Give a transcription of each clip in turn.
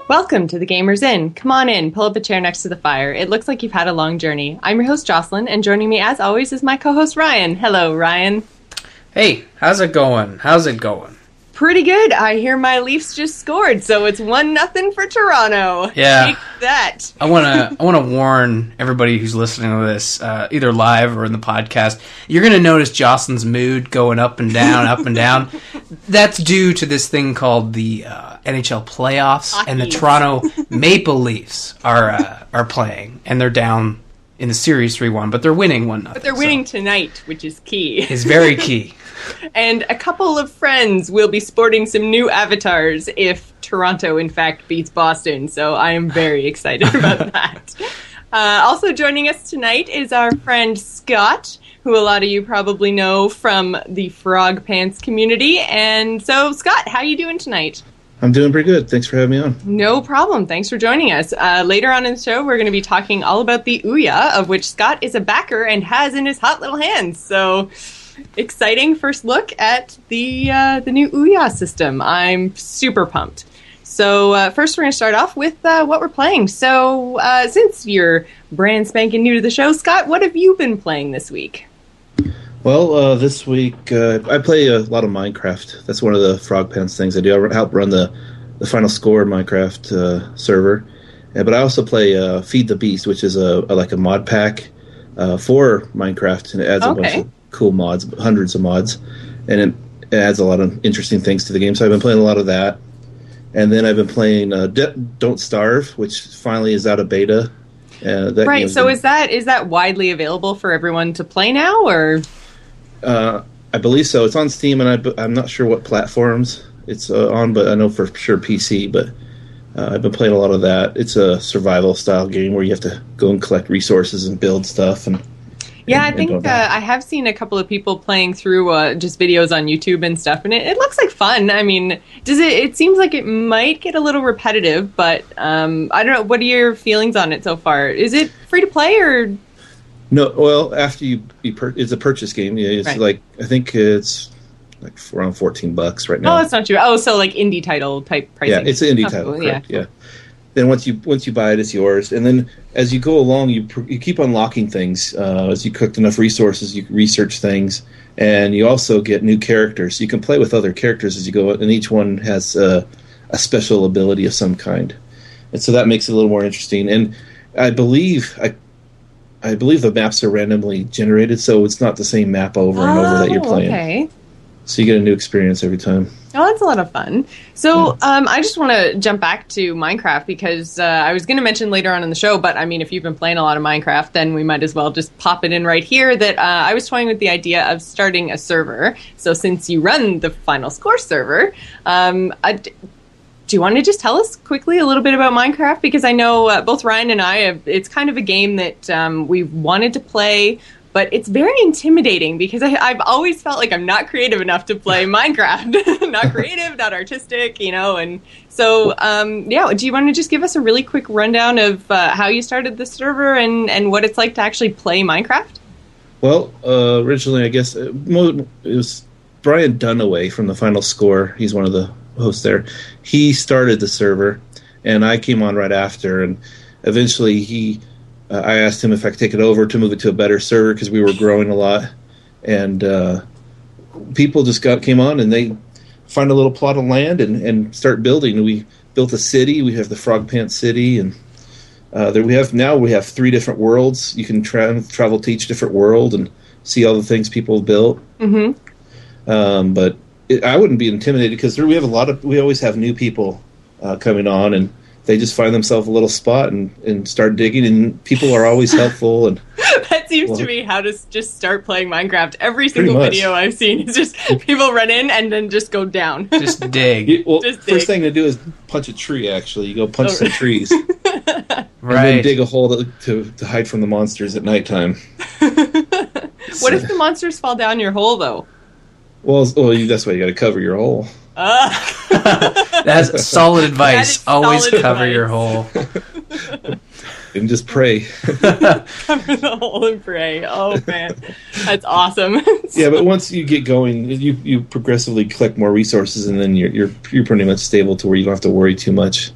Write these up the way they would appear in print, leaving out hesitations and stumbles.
Welcome to the Gamers Inn. Come on in, pull up a chair next to the fire. It looks like you've had a long journey. I'm your host, Jocelyn, and joining me as always is my co-host, Ryan. Hello, Ryan. Hey, how's it going? Pretty good. I hear my Leafs just scored, so it's 1-0 for Toronto. Yeah. Take that. I wanna warn everybody who's listening to this, either live or in the podcast. You're gonna notice Jocelyn's mood going up and down, up and down. That's due to this thing called the NHL playoffs, and the Toronto Maple Leafs are playing, and they're down in the series 3-1, but they're winning 1-0. But they're winning tonight, which is key. It's very key. And a couple of friends will be sporting some new avatars if Toronto, in fact, beats Boston. So I am very excited about that. Also joining us tonight is our friend Scott, who a lot of you probably know from the Frog Pants community. And so, Scott, how are you doing tonight? I'm doing pretty good. Thanks for having me on. No problem. Thanks for joining us. Later on in the show, we're going to be talking all about the Ouya, of which Scott is a backer and has in his hot little hands. So exciting first look at the new Ouya system. I'm super pumped. So first we're going to start off with what we're playing. So since you're brand spanking new to the show, Scott, what have you been playing this week? Well, this week I play a lot of Minecraft. That's one of the Frog Pants things I do. I help run the Final Score Minecraft server. But I also play Feed the Beast, which is like a mod pack for Minecraft, and it adds a bunch of cool mods, hundreds of mods, and it adds a lot of interesting things to the game. So I've been playing a lot of that. And then I've been playing Don't Starve, which finally is out of beta. Right, so is that widely available for everyone to play now, or...? I believe so. It's on Steam, and I'm not sure what platforms it's on, but I know for sure PC. But I've been playing a lot of that. It's a survival-style game where you have to go and collect resources and build stuff. I think I have seen a couple of people playing through just videos on YouTube and stuff, and it looks like fun. I mean, it seems like it might get a little repetitive, but I don't know. What are your feelings on it so far? Is it free to play, or...? No, well, after it's a purchase game. Yeah, it's right. I think it's like around $14 right now. Oh, that's not true. Oh, so like indie title type pricing. Yeah, it's an indie title. Correct, yeah. Then once you buy it, it's yours. And then as you go along, you keep unlocking things. As you collect enough resources, you research things, and you also get new characters. So you can play with other characters as you go, and each one has a special ability of some kind. And so that makes it a little more interesting. And I believe the maps are randomly generated, so it's not the same map over and over that you're playing. Okay. So you get a new experience every time. Oh, that's a lot of fun. So I just want to jump back to Minecraft because I was going to mention later on in the show, but I mean, if you've been playing a lot of Minecraft, then we might as well just pop it in right here that I was toying with the idea of starting a server. So since you run the Final Score server, do you want to just tell us quickly a little bit about Minecraft? Because I know both Ryan and I it's kind of a game that we've wanted to play, but it's very intimidating because I've always felt like I'm not creative enough to play Minecraft. Not creative, not artistic, and so, do you want to just give us a really quick rundown of how you started the server and what it's like to actually play Minecraft? Well, originally, I guess, it was Brian Dunaway from the Final Score. He's one of the host there. He started the server, and I came on right after, and eventually I asked him if I could take it over to move it to a better server because we were growing a lot, and people just came on and they find a little plot of land and start building. We built a city. We have the Frog Pants City, and we have 3 different worlds. You can travel to each different world and see all the things people have built. Mm-hmm. But I wouldn't be intimidated because we always have new people coming on, and they just find themselves a little spot and start digging, and people are always helpful. And that seems to be how to just start playing Minecraft. Every single video I've seen is just people run in and then just go down. Just dig. First thing to do is punch a tree, actually. You go punch some trees. Right. And then dig a hole to hide from the monsters at nighttime. What if the monsters fall down your hole, though? Well, that's why you got to cover your hole. That's solid advice. Always cover your hole. And just pray. Cover the hole and pray. Oh, man. That's awesome. Yeah, but once you get going, you progressively collect more resources, and then you're pretty much stable to where you don't have to worry too much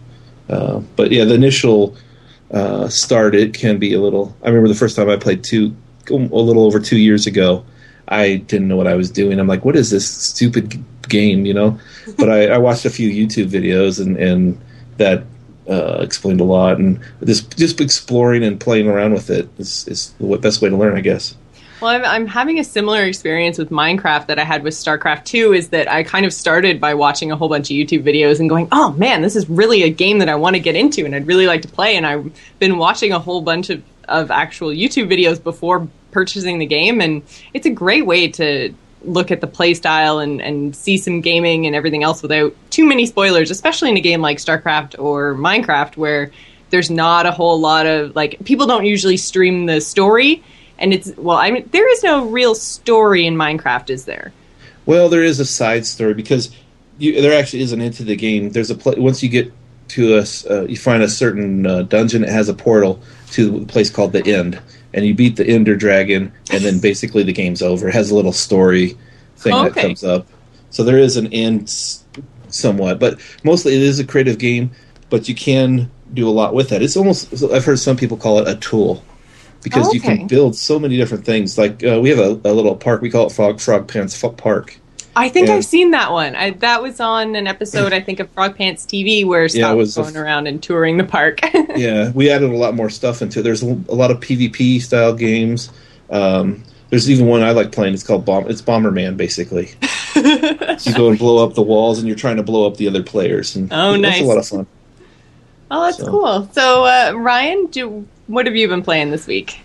But yeah, the initial start, it can be a little. I remember the first time I played a little over 2 years ago. I didn't know what I was doing. I'm like, what is this stupid game, you know? But I watched a few YouTube videos and that explained a lot. And just exploring and playing around with it is the best way to learn, I guess. Well, I'm having a similar experience with Minecraft that I had with StarCraft 2, is that I kind of started by watching a whole bunch of YouTube videos and going, oh man, this is really a game that I want to get into and I'd really like to play. And I've been watching a whole bunch of actual YouTube videos before purchasing the game. And it's a great way to look at the play style and see some gaming and everything else without too many spoilers, especially in a game like StarCraft or Minecraft, where there's not a whole lot of, like, people don't usually stream the story. And there is no real story in Minecraft, is there? Well, there is a side story because there actually is an end to the game. There's once you get to you find a certain dungeon, it has a portal to a place called the End, and you beat the Ender Dragon, and then basically the game's over. It has a little story thing that comes up. So there is an end somewhat, but mostly it is a creative game, but you can do a lot with it. It's almost, I've heard some people call it a tool. Because you can build so many different things. Like, we have a little park. We call it Frog Pants Park. I think I've seen that one. That was on an episode, I think, of Frog Pants TV where Scott was going around and touring the park. Yeah, we added a lot more stuff into it. There's a lot of PvP-style games. There's even one I like playing. It's called Bomberman, basically. You go and blow up the walls, and you're trying to blow up the other players. And nice. It's a lot of fun. Oh, that's cool. So, Ryan, what have you been playing this week?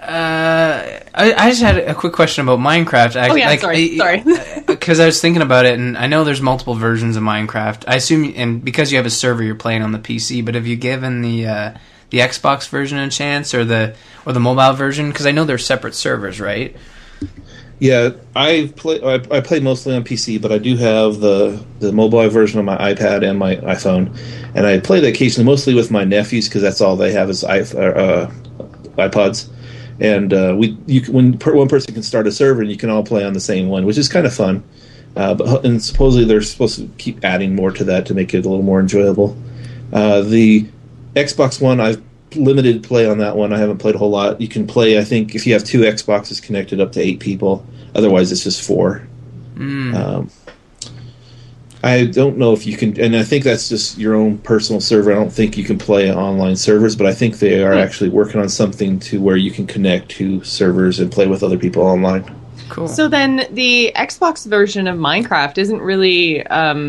I just had a quick question about Minecraft. Sorry. Because I was thinking about it, and I know there's multiple versions of Minecraft. I assume, and because you have a server, you're playing on the PC. But have you given the Xbox version a chance, or the mobile version? Because I know they're separate servers, right? Yeah, I play mostly on PC, but I do have the mobile version on my iPad and my iPhone, and I play that occasionally, mostly with my nephews because that's all they have is iPods. And when one person can start a server, and you can all play on the same one, which is kind of fun. And supposedly they're supposed to keep adding more to that to make it a little more enjoyable. The Xbox One, I've limited play on that one. I haven't played a whole lot. You can play, I think, if you have 2 Xboxes connected, up to 8 people. Otherwise, it's just 4. I don't know if you can, and I think that's just your own personal server. I don't think you can play online servers, but I think they are actually working on something to where you can connect to servers and play with other people online. Cool. So then the Xbox version of Minecraft isn't really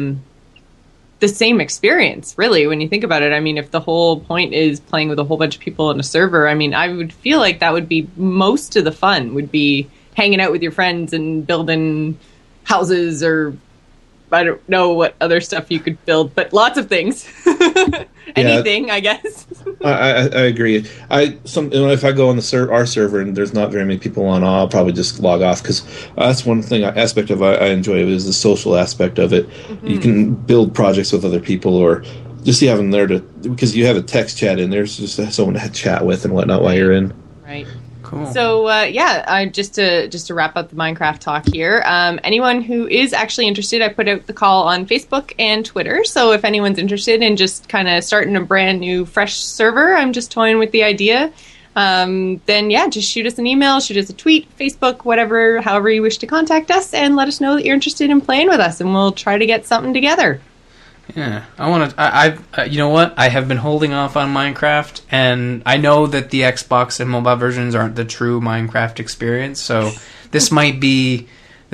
the same experience, really, when you think about it. I mean, if the whole point is playing with a whole bunch of people in a server, I mean, I would feel like that would be most of the fun, would be hanging out with your friends and building houses, or I don't know what other stuff you could build, but lots of things. Anything, I guess. I agree. If I go on our server and there's not very many people on, I'll probably just log off, because that's one aspect of I enjoy it, is the social aspect of it. Mm-hmm. You can build projects with other people, or just you have them there because you have a text chat in there, so just someone to chat with and whatnot while you're in. Right. Cool. So just to wrap up the Minecraft talk here, anyone who is actually interested, I put out the call on Facebook and Twitter. So if anyone's interested in just kind of starting a brand new, fresh server, I'm just toying with the idea. Then just shoot us an email, shoot us a tweet, Facebook, whatever, however you wish to contact us, and let us know that you're interested in playing with us, and we'll try to get something together. Yeah, I want to. You know what? I have been holding off on Minecraft, and I know that the Xbox and mobile versions aren't the true Minecraft experience. So this might be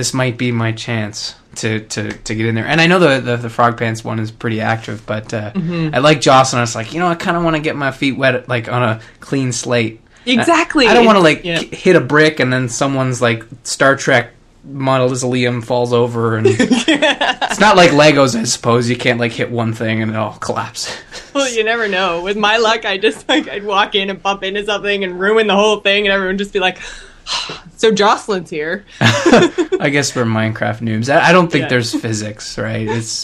my chance to get in there. And I know the Frog Pants one is pretty active, but I like Jocelyn. I was like, I kind of want to get my feet wet, like on a clean slate. Exactly. I don't want to hit a brick and then someone's like Star Trek mausoleum falls over, and it's not like Legos, I suppose. You can't hit one thing and it all collapse. Well, you never know. With my luck, I'd walk in and bump into something and ruin the whole thing, and everyone would just be like, so Jocelyn's here. I guess we're Minecraft noobs. I don't think there's physics, right?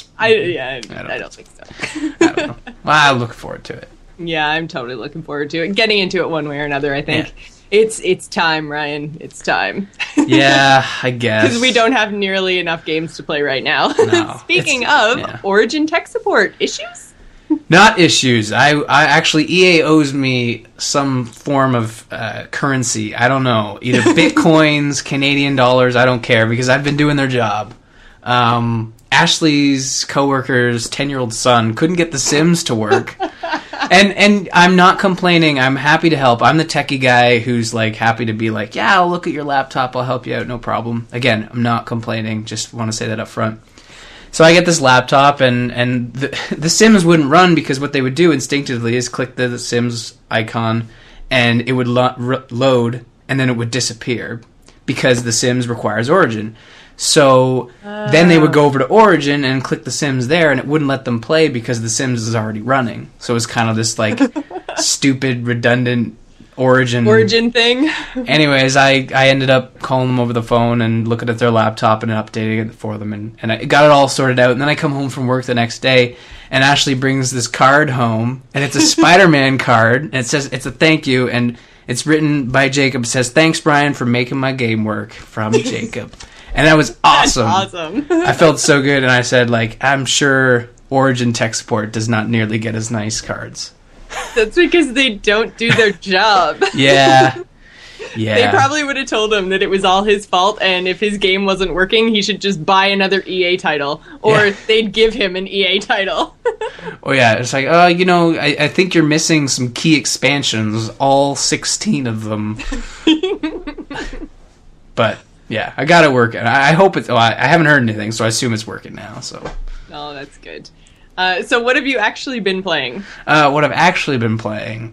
I don't think so. I don't know. Well, I look forward to it. Yeah, I'm totally looking forward to it. Getting into it one way or another, I think. Yeah. It's time, Ryan. It's time. Yeah, I guess. Because we don't have nearly enough games to play right now. No, Speaking of, Origin tech support issues? Not issues. I actually, EA owes me some form of currency. I don't know. Either Bitcoins, Canadian dollars, I don't care, because I've been doing their job. Ashley's coworker's 10-year-old son couldn't get The Sims to work. And I'm not complaining. I'm happy to help. I'm the techie guy who's like happy to be like, yeah, I'll look at your laptop. I'll help you out. No problem. Again, I'm not complaining. Just want to say that up front. So I get this laptop, and the Sims wouldn't run because what they would do instinctively is click the Sims icon, and it would load, and then it would disappear because the Sims requires Origin. So then they would go over to Origin and click the Sims there, and it wouldn't let them play because the Sims is already running. So it was kind of this like stupid, redundant Origin thing. Anyways, I ended up calling them over the phone and looking at their laptop and updating it for them, and I got it all sorted out. And then I come home from work the next day, and Ashley brings this card home, and it's a Spider-Man card, and it says it's a thank you, and it's written by Jacob. It says, "Thanks, Brian, for making my game work." From Jacob. And that was awesome. That's awesome. I felt so good, and I said, like, I'm sure Origin tech support does not nearly get as nice cards. That's because they don't do their job. Yeah. They probably would have told him that it was all his fault, and if his game wasn't working, he should just buy another EA title. Or they'd give him an EA title. Oh, yeah. It's like, I think you're missing some key expansions, all 16 of them. But, yeah, I got it working. I hope it's... I haven't heard anything, so I assume it's working now, so... Oh, that's good. So what have you actually been playing? What I've actually been playing...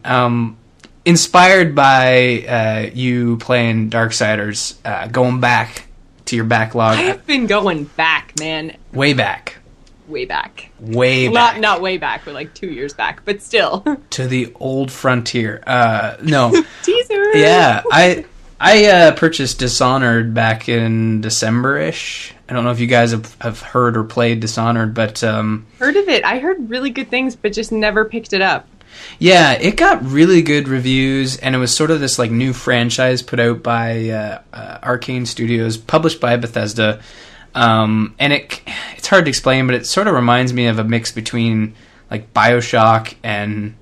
inspired by you playing Darksiders, going back to your backlog. I've been going back, man. Way back. Way back. Way back. Not way back, but like 2 years back, but still. To the old frontier. No. Teaser! Yeah, I purchased Dishonored back in December-ish. I don't know if you guys have heard or played Dishonored, but... Heard of it. I heard really good things, but just never picked it up. Yeah, it got really good reviews, and it was sort of this like new franchise put out by Arcane Studios, published by Bethesda. And it's hard to explain, but it sort of reminds me of a mix between like BioShock and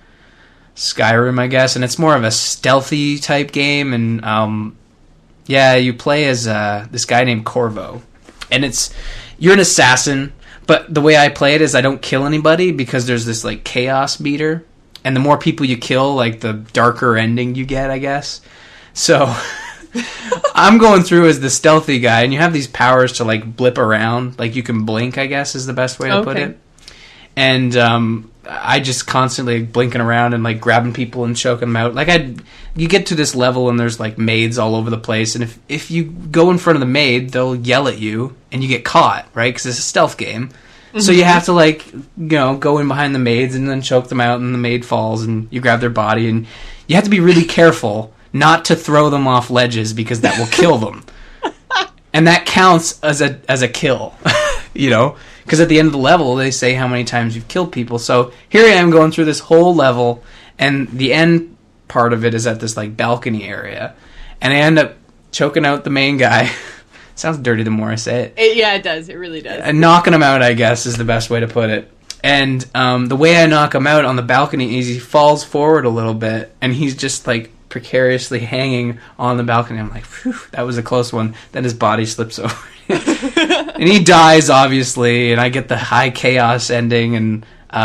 Skyrim, I guess. And it's more of a stealthy type game, and you play as this guy named Corvo, and you're an assassin. But the way I play it is I don't kill anybody because there's this like chaos meter, and the more people you kill, like the darker ending you get, I guess. So I'm going through as the stealthy guy, and you have these powers to like blip around, like you can blink, I guess is the best way to put it. And I just constantly blinking around and like grabbing people and choking them out. Like you get to this level and there's like maids all over the place, and if you go in front of the maid, they'll yell at you and you get caught, right? Because it's a stealth game. Mm-hmm. So you have to like go in behind the maids and then choke them out, and the maid falls and you grab their body, and you have to be really careful not to throw them off ledges because that will kill them. And that counts as a kill, because at the end of the level they say how many times you've killed people. So here I am going through this whole level, and the end part of it is at this like balcony area, and I end up choking out the main guy. Sounds dirty the more I say it. Yeah, it does. It really does. And knocking him out, I guess, is the best way to put it. And the way I knock him out on the balcony is he falls forward a little bit, and he's just like precariously hanging on the balcony. I'm like, phew, that was a close one. Then his body slips over. And he dies, obviously, and I get the high chaos ending, and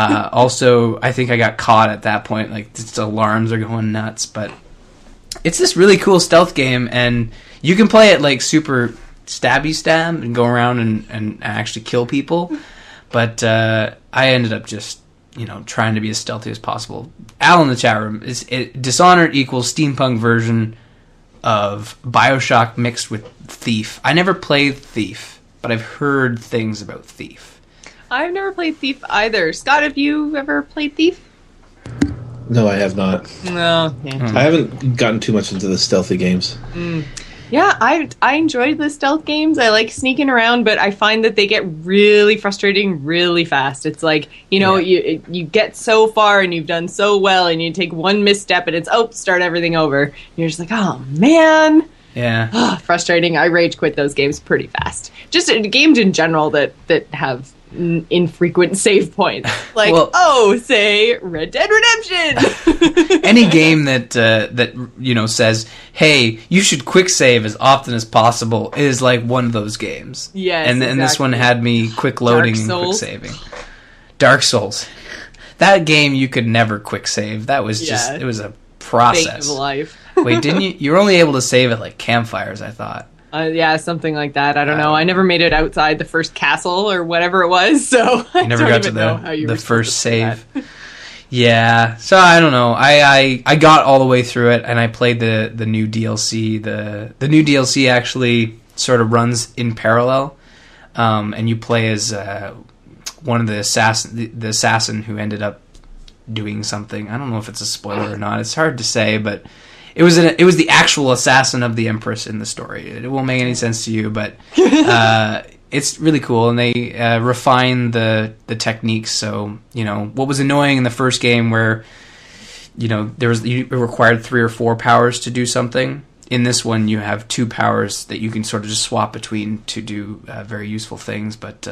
also I think I got caught at that point. Like, the alarms are going nuts. But it's this really cool stealth game, and you can play it like super stab and go around and actually kill people. But I ended up just trying to be as stealthy as possible. Al in the chat room, Dishonored equals steampunk version of BioShock mixed with Thief. I never played Thief, but I've heard things about Thief. I've never played Thief either. Scott, have you ever played Thief? No, I have not. No. Yeah. I haven't gotten too much into the stealthy games. Yeah, I enjoyed the stealth games. I like sneaking around, but I find that they get really frustrating really fast. It's like, you get so far and you've done so well, and you take one misstep and it's, start everything over. And you're just like, oh, man. Yeah. Frustrating. I rage quit those games pretty fast. Just games in general that have infrequent save points. Like, say Red Dead Redemption. Any game that says, "Hey, you should quick save as often as possible," is like one of those games. Yes, and this one had me quick loading and quick saving. Dark Souls. That game you could never quick save. That was just it was a process. Fate of life. Wait, didn't you? You were only able to save at like campfires, I thought. Yeah, something like that. I don't know. I never made it outside the first castle or whatever it was, so I never got to the first save. That. Yeah, so I don't know. I got all the way through it, and I played the new DLC. The new DLC actually sort of runs in parallel, and you play as one of the assassin who ended up doing something. I don't know if it's a spoiler or not. It's hard to say, but it was the actual assassin of the Empress in the story. It won't make any sense to you, but it's really cool, and they refine the techniques. So what was annoying in the first game, where it required 3 or 4 powers to do something. In this one, you have 2 powers that you can sort of just swap between to do very useful things. But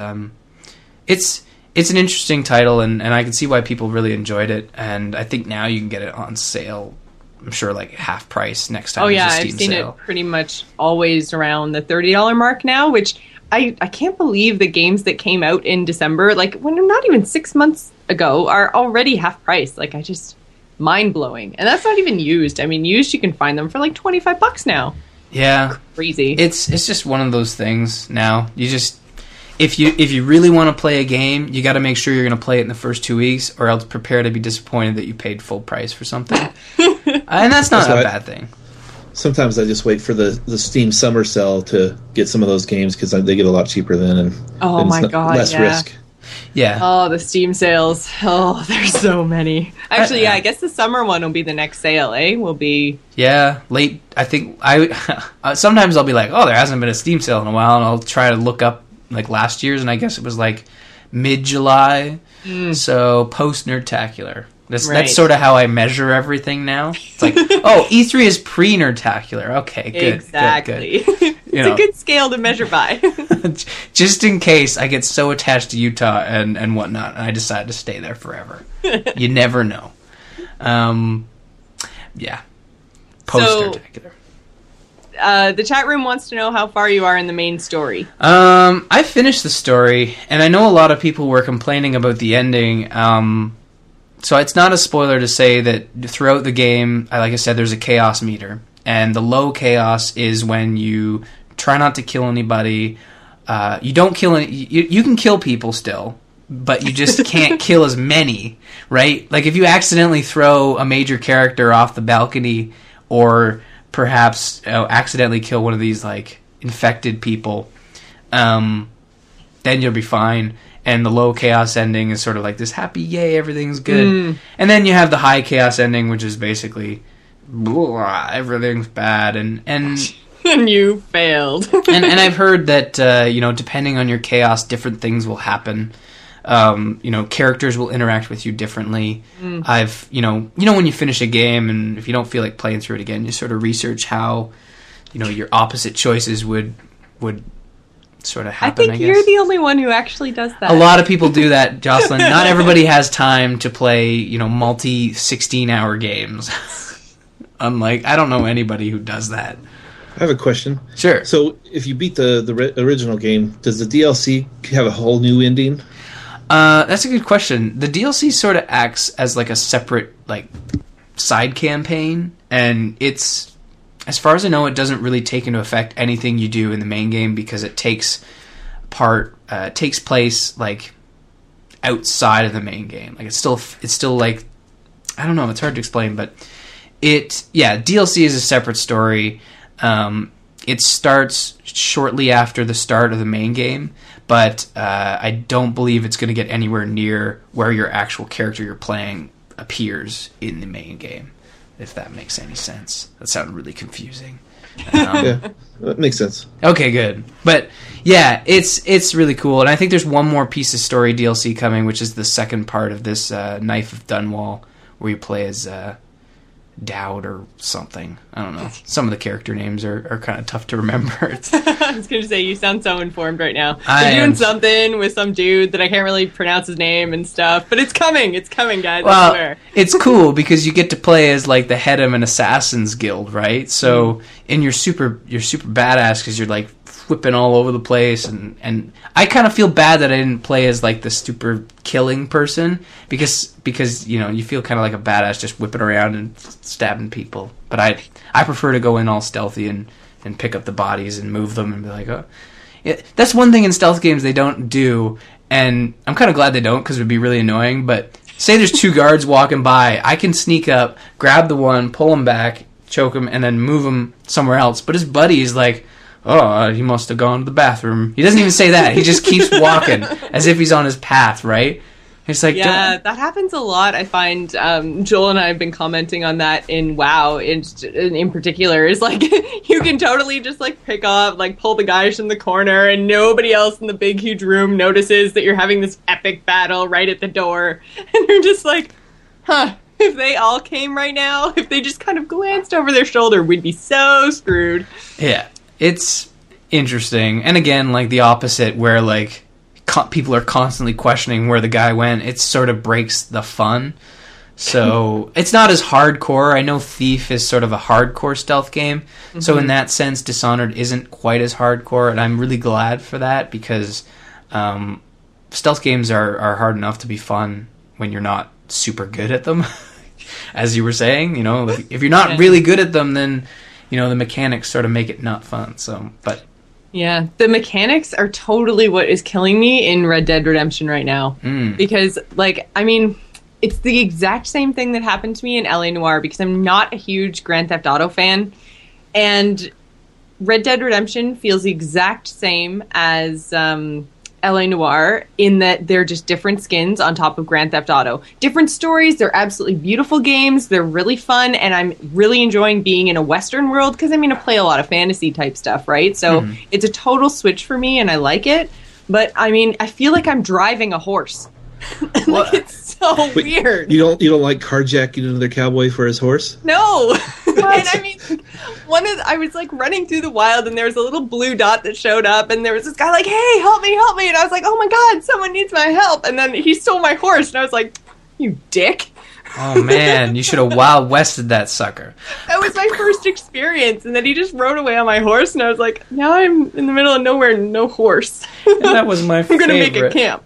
it's an interesting title, and I can see why people really enjoyed it. And I think now you can get it on sale. I'm sure like half price next time. Oh yeah, there's a Steam I've seen sale. It pretty much always around the $30 mark now, which I can't believe the games that came out in December, like when not even 6 months ago, are already half price. Like mind blowing. And that's not even used. I mean, used you can find them for like $25 now. Yeah. Crazy. It's just one of those things now. You just if you really want to play a game, you got to make sure you're going to play it in the first 2 weeks, or else prepare to be disappointed that you paid full price for something. And that's not a bad thing. Sometimes I just wait for the Steam summer sale to get some of those games, because they get a lot cheaper then, and less risk. Yeah. Oh, the Steam sales. Oh, there's so many. Actually, I guess the summer one will be the next sale, eh? Will be... Yeah, late. I think sometimes I'll be like, oh, there hasn't been a Steam sale in a while, and I'll try to look up like last year's, and I guess it was like mid-July. So post-Nerdtacular. That's sort of how I measure everything now. It's like, oh, E3 is pre-Nerdtacular. Okay, good. Exactly. Good. It's a good scale to measure by. Just in case I get so attached to Utah and whatnot, and I decide to stay there forever. You never know. Yeah. Post-Nerdtacular. The chat room wants to know how far you are in the main story. I finished the story, and I know a lot of people were complaining about the ending. So it's not a spoiler to say that throughout the game, like I said, there's a chaos meter. And the low chaos is when you try not to kill anybody. You don't kill any... You can kill people still, but you just can't kill as many, right? Like if you accidentally throw a major character off the balcony, or perhaps accidentally kill one of these like infected people, then you'll be fine. And the low chaos ending is sort of like this happy, yay, everything's good. And then you have the high chaos ending, which is basically everything's bad, and and you failed. and I've heard that depending on your chaos, different things will happen. Characters will interact with you differently. I've when you finish a game, and if you don't feel like playing through it again, you sort of research how your opposite choices would sort of happen. I think you're the only one who actually does that. A lot of people do that, Jocelyn. Not everybody has time to play multi 16-hour games. Unlike, I don't know anybody who does that. I have a question. Sure. So if you beat the original game, does the DLC have a whole new ending? That's a good question. The DLC sort of acts as like a separate like side campaign, and it's, as far as I know, it doesn't really take into effect anything you do in the main game, because it takes place like outside of the main game. Like it's still like, I don't know, it's hard to explain, but DLC is a separate story. It starts shortly after the start of the main game, but I don't believe it's going to get anywhere near where your actual character you're playing appears in the main game, if that makes any sense. That sounded really confusing. Yeah, that makes sense. Okay, good. But yeah, it's really cool, and I think there's one more piece of story DLC coming, which is the second part of this Knife of Dunwall, where you play as Dowd or something. I don't know. Some of the character names are kind of tough to remember. I was going to say, you sound so informed right now. I You're am. doing something with some dude that I can't really pronounce his name and stuff, but it's coming, guys, I Well, swear. it's cool because you get to play as like the head of an assassin's guild, right? So, and you're super badass because you're like whipping all over the place, and I kind of feel bad that I didn't play as like the super killing person because you know, you feel kind of like a badass just whipping around and stabbing people. But I prefer to go in all stealthy and pick up the bodies and move them and be like, oh. Yeah, that's one thing in stealth games they don't do, and I'm kind of glad they don't because it would be really annoying. But say there's two guards walking by, I can sneak up, grab the one, pull him back, choke him, and then move him somewhere else. But his buddy is like, oh, he must have gone to the bathroom. He doesn't even say that. He just keeps walking as if he's on his path, right? It's like, Yeah, that happens a lot. I find Joel and I have been commenting on that in WoW in particular. Is like you can totally just like pick up, like pull the guys from the corner, and nobody else in the big huge room notices that you're having this epic battle right at the door, and you're just like, huh. If they all came right now, if they just kind of glanced over their shoulder, we'd be so screwed. Yeah, it's interesting. And again, like the opposite, where like people are constantly questioning where the guy went, it sort of breaks the fun. So it's not as hardcore. I know Thief is sort of a hardcore stealth game. Mm-hmm. So in that sense, Dishonored isn't quite as hardcore, and I'm really glad for that because stealth games are hard enough to be fun when you're not super good at them. As you were saying, you know, if you're not really good at them, then, you know, the mechanics sort of make it not fun. So, but yeah, the mechanics are totally what is killing me in Red Dead Redemption right now. Because, like, I mean, it's the exact same thing that happened to me in LA Noire because I'm not a huge Grand Theft Auto fan. And Red Dead Redemption feels the exact same as LA Noire in that they're just different skins on top of Grand Theft Auto. Different stories, they're absolutely beautiful games, they're really fun, and I'm really enjoying being in a Western world because I'm going to play a lot of fantasy type stuff, right? So it's a total switch for me, and I like it. But, I mean, I feel like I'm driving a horse. Like, it's so weird. You don't like carjacking another cowboy for his horse? No. And I mean, I was like running through the wild, and there was a little blue dot that showed up, and there was this guy like, "Hey, help me!" And I was like, "Oh my god, someone needs my help!" And then he stole my horse, and I was like, "You dick!" Oh man, you should have Wild Wested that sucker. That was my first experience, and then he just rode away on my horse, and I was like, "Now I'm in the middle of nowhere, no horse." And that was my favorite. I'm gonna make a camp.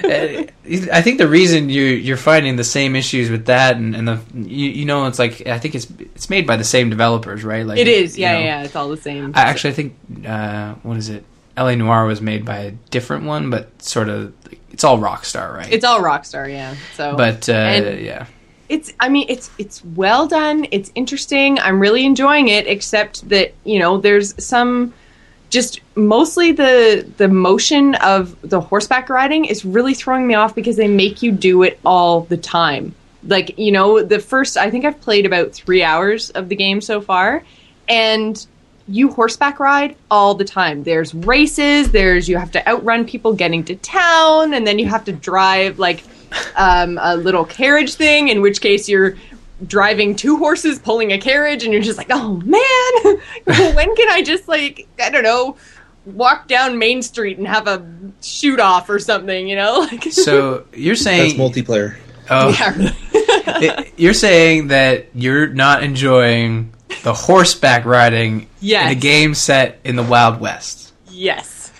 I think the reason you're finding the same issues with that and the you know, it's like I think it's made by the same developers, right? Like it is, yeah, you know, yeah, it's all the same. I think what is it? LA Noire was made by a different one, but sort of it's all Rockstar, right? It's all Rockstar, yeah. So, but yeah. It's well done. It's interesting. I'm really enjoying it, except that, you know, there's some just mostly the motion of the horseback riding is really throwing me off because they make you do it all the time. Like, you know, I think I've played about 3 hours of the game so far, and you horseback ride all the time. There's races, you have to outrun people getting to town, and then you have to drive like a little carriage thing, in which case you're driving two horses pulling a carriage, and you're just like, oh man, when can I just, like, I don't know, walk down Main Street and have a shoot off or something, you know? Like, so you're saying that's multiplayer. Oh, yeah. You're saying that you're not enjoying the horseback riding in a game set in the Wild West. Yes.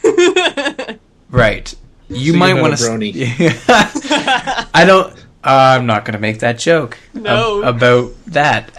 Right. You so might want to. I don't. I'm not going to make that joke about that.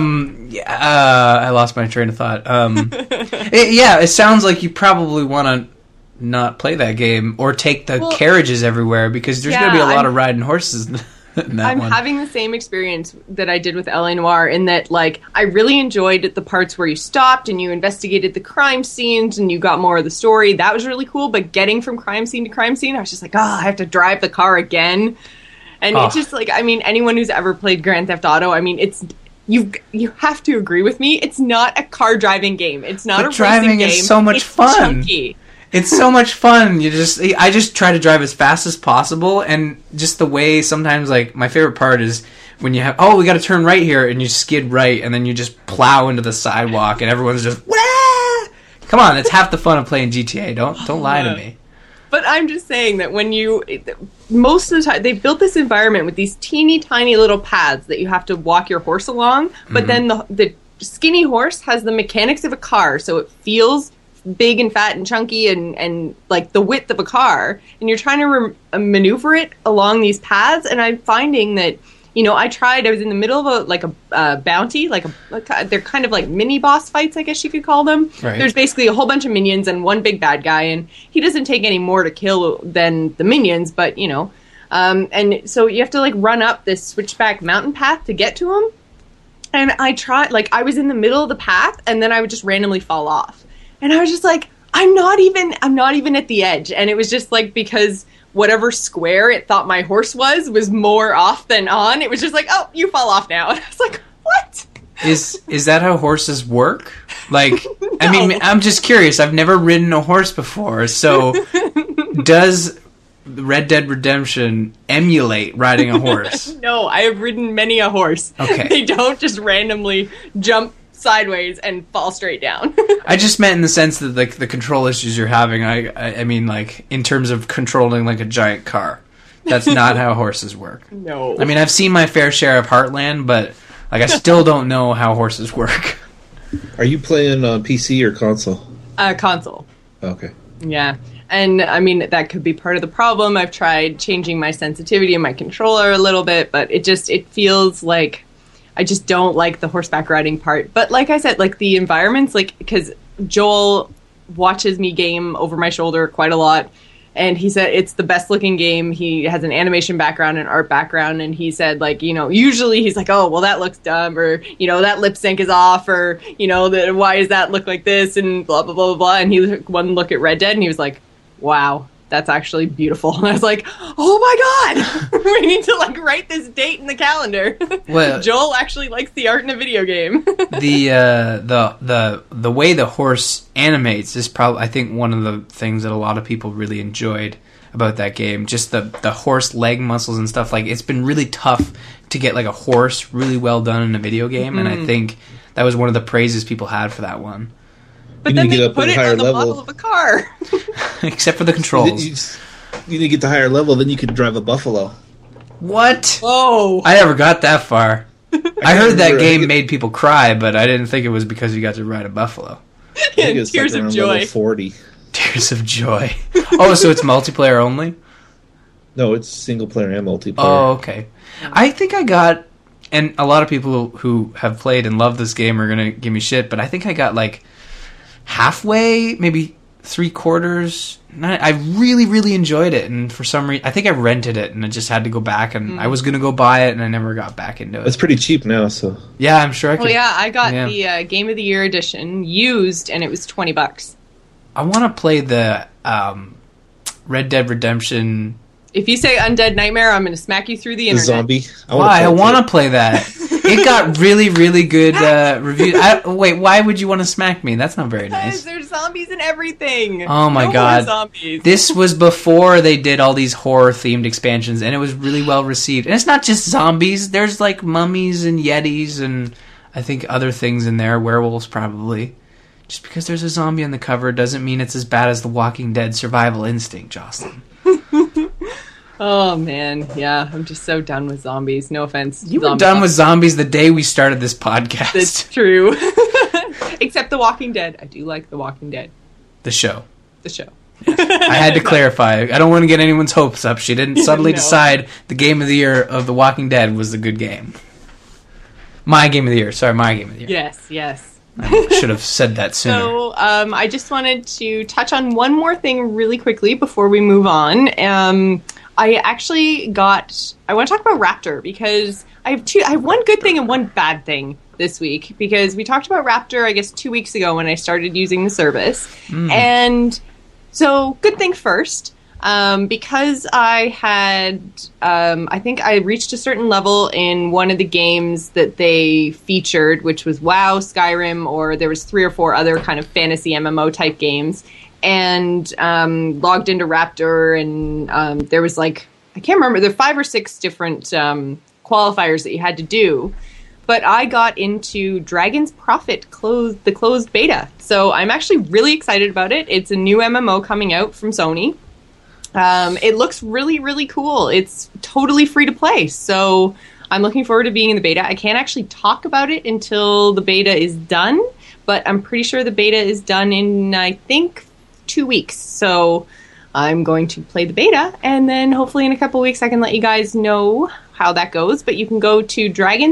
I lost my train of thought. It sounds like you probably want to not play that game or take the carriages everywhere because there's going to be a lot of riding horses in that I'm having the same experience that I did with LA Noire in that, like, I really enjoyed the parts where you stopped and you investigated the crime scenes and you got more of the story. That was really cool, but getting from crime scene to crime scene, I was just like, I have to drive the car again. And it's just like, I mean, anyone who's ever played Grand Theft Auto, I mean, it's you have to agree with me. It's not a car driving game. It's not a racing game. Is so much it's fun. Chunky. It's so much fun. I just try to drive as fast as possible, and just the way sometimes, like, my favorite part is when you have, we got to turn right here, and you skid right, and then you just plow into the sidewalk, and everyone's just, wah! Come on, that's half the fun of playing GTA. Don't lie to me. But I'm just saying that most of the time, they've built this environment with these teeny tiny little paths that you have to walk your horse along, but then the skinny horse has the mechanics of a car, so it feels big and fat and chunky and like the width of a car, and you're trying to maneuver it along these paths, and I'm finding that, I was in the middle of a bounty, they're kind of like mini boss fights, I guess you could call them. Right. There's basically a whole bunch of minions and one big bad guy, and he doesn't take any more to kill than the minions, but, and so you have to, like, run up this switchback mountain path to get to him, and I was in the middle of the path, and then I would just randomly fall off. And I was just like, I'm not even at the edge. And it was just like, because whatever square it thought my horse was more off than on. It was just like, oh, you fall off now. And I was like, what? Is that how horses work? Like, No. I mean, I'm just curious. I've never ridden a horse before. So does Red Dead Redemption emulate riding a horse? No, I have ridden many a horse. Okay. They don't just randomly jump sideways and fall straight down. I just meant in the sense that, like, the control issues you're having, I mean, like, in terms of controlling, like, a giant car. That's not how horses work. No. I mean, I've seen my fair share of Heartland, but, like, I still don't know how horses work. Are you playing on PC or console? Console. Okay. Yeah. And, I mean, that could be part of the problem. I've tried changing my sensitivity and my controller a little bit, but it feels like I just don't like the horseback riding part. But like I said, like, the environments, like, because Joel watches me game over my shoulder quite a lot, and he said it's the best looking game. He has an animation background and art background, and he said, like, usually he's like, oh, well, that looks dumb, or, that lip sync is off, or, why does that look like this, and blah, blah, blah, blah, blah. And he took one look at Red Dead, and he was like, wow, that's actually beautiful. And I was like, oh my god, we need to, like, write this date in the calendar. Well, Joel actually likes the art in a video game. the way the horse animates is probably, I think, one of the things that a lot of people really enjoyed about that game. Just the horse leg muscles and stuff. Like, it's been really tough to get, like, a horse really well done in a video game, and I think that was one of the praises people had for that one. But then they put it on the model of a car. Except for the controls. You need to get to higher level, then you could drive a buffalo. What? Whoa. I never got that far. I heard that game made people cry, but I didn't think it was because you got to ride a buffalo. Tears of joy. Level 40. Tears of joy. Oh, so it's multiplayer only? No, it's single player and multiplayer. Oh, okay. I think I got, and a lot of people who have played and love this game are going to give me shit, but I think I got, like, halfway, maybe 3/4. I really, really enjoyed it, and for some reason, I think I rented it, and I just had to go back, and I was going to go buy it, and I never got back into it. It's pretty cheap now, so... Yeah, I'm sure I could... Well, yeah, I got the Game of the Year edition used, and it was $20. I want to play the Red Dead Redemption... If you say Undead Nightmare, I'm going to smack you through the internet. Zombie. I want to play that. It got really, really good reviews. Wait, why would you want to smack me? That's not very nice. Because there's zombies and everything. Oh my god. Zombies. This was before they did all these horror-themed expansions, and it was really well received. And it's not just zombies. There's, like, mummies and yetis and I think other things in there. Werewolves, probably. Just because there's a zombie on the cover doesn't mean it's as bad as The Walking Dead Survival Instinct, Jocelyn. Oh, man. Yeah, I'm just so done with zombies. No offense. You were done with zombies the day we started this podcast. That's true. Except The Walking Dead. I do like The Walking Dead. The show. The show. I had to clarify. I don't want to get anyone's hopes up. She didn't suddenly decide the Game of the Year of The Walking Dead was a good game. My Game of the Year. Sorry, my Game of the Year. Yes. I should have said that sooner. So, I just wanted to touch on one more thing really quickly before we move on. I want to talk about Raptor because I have one good thing and one bad thing this week, because we talked about Raptor, I guess, 2 weeks ago when I started using the service. And so, good thing first. Because I had, I think I reached a certain level in one of the games that they featured, which was WoW, Skyrim, or there was 3 or 4 other kind of fantasy MMO type games, and logged into Raptor, and there was, like, I can't remember, there are 5 or 6 different qualifiers that you had to do. But I got into Dragon's Prophet the closed beta. So I'm actually really excited about it. It's a new MMO coming out from Sony. It looks really, really cool. It's totally free to play. So I'm looking forward to being in the beta. I can't actually talk about it until the beta is done, but I'm pretty sure the beta is done in, I think, 2 weeks. So I'm going to play the beta, and then hopefully in a couple weeks I can let you guys know how that goes. But you can go to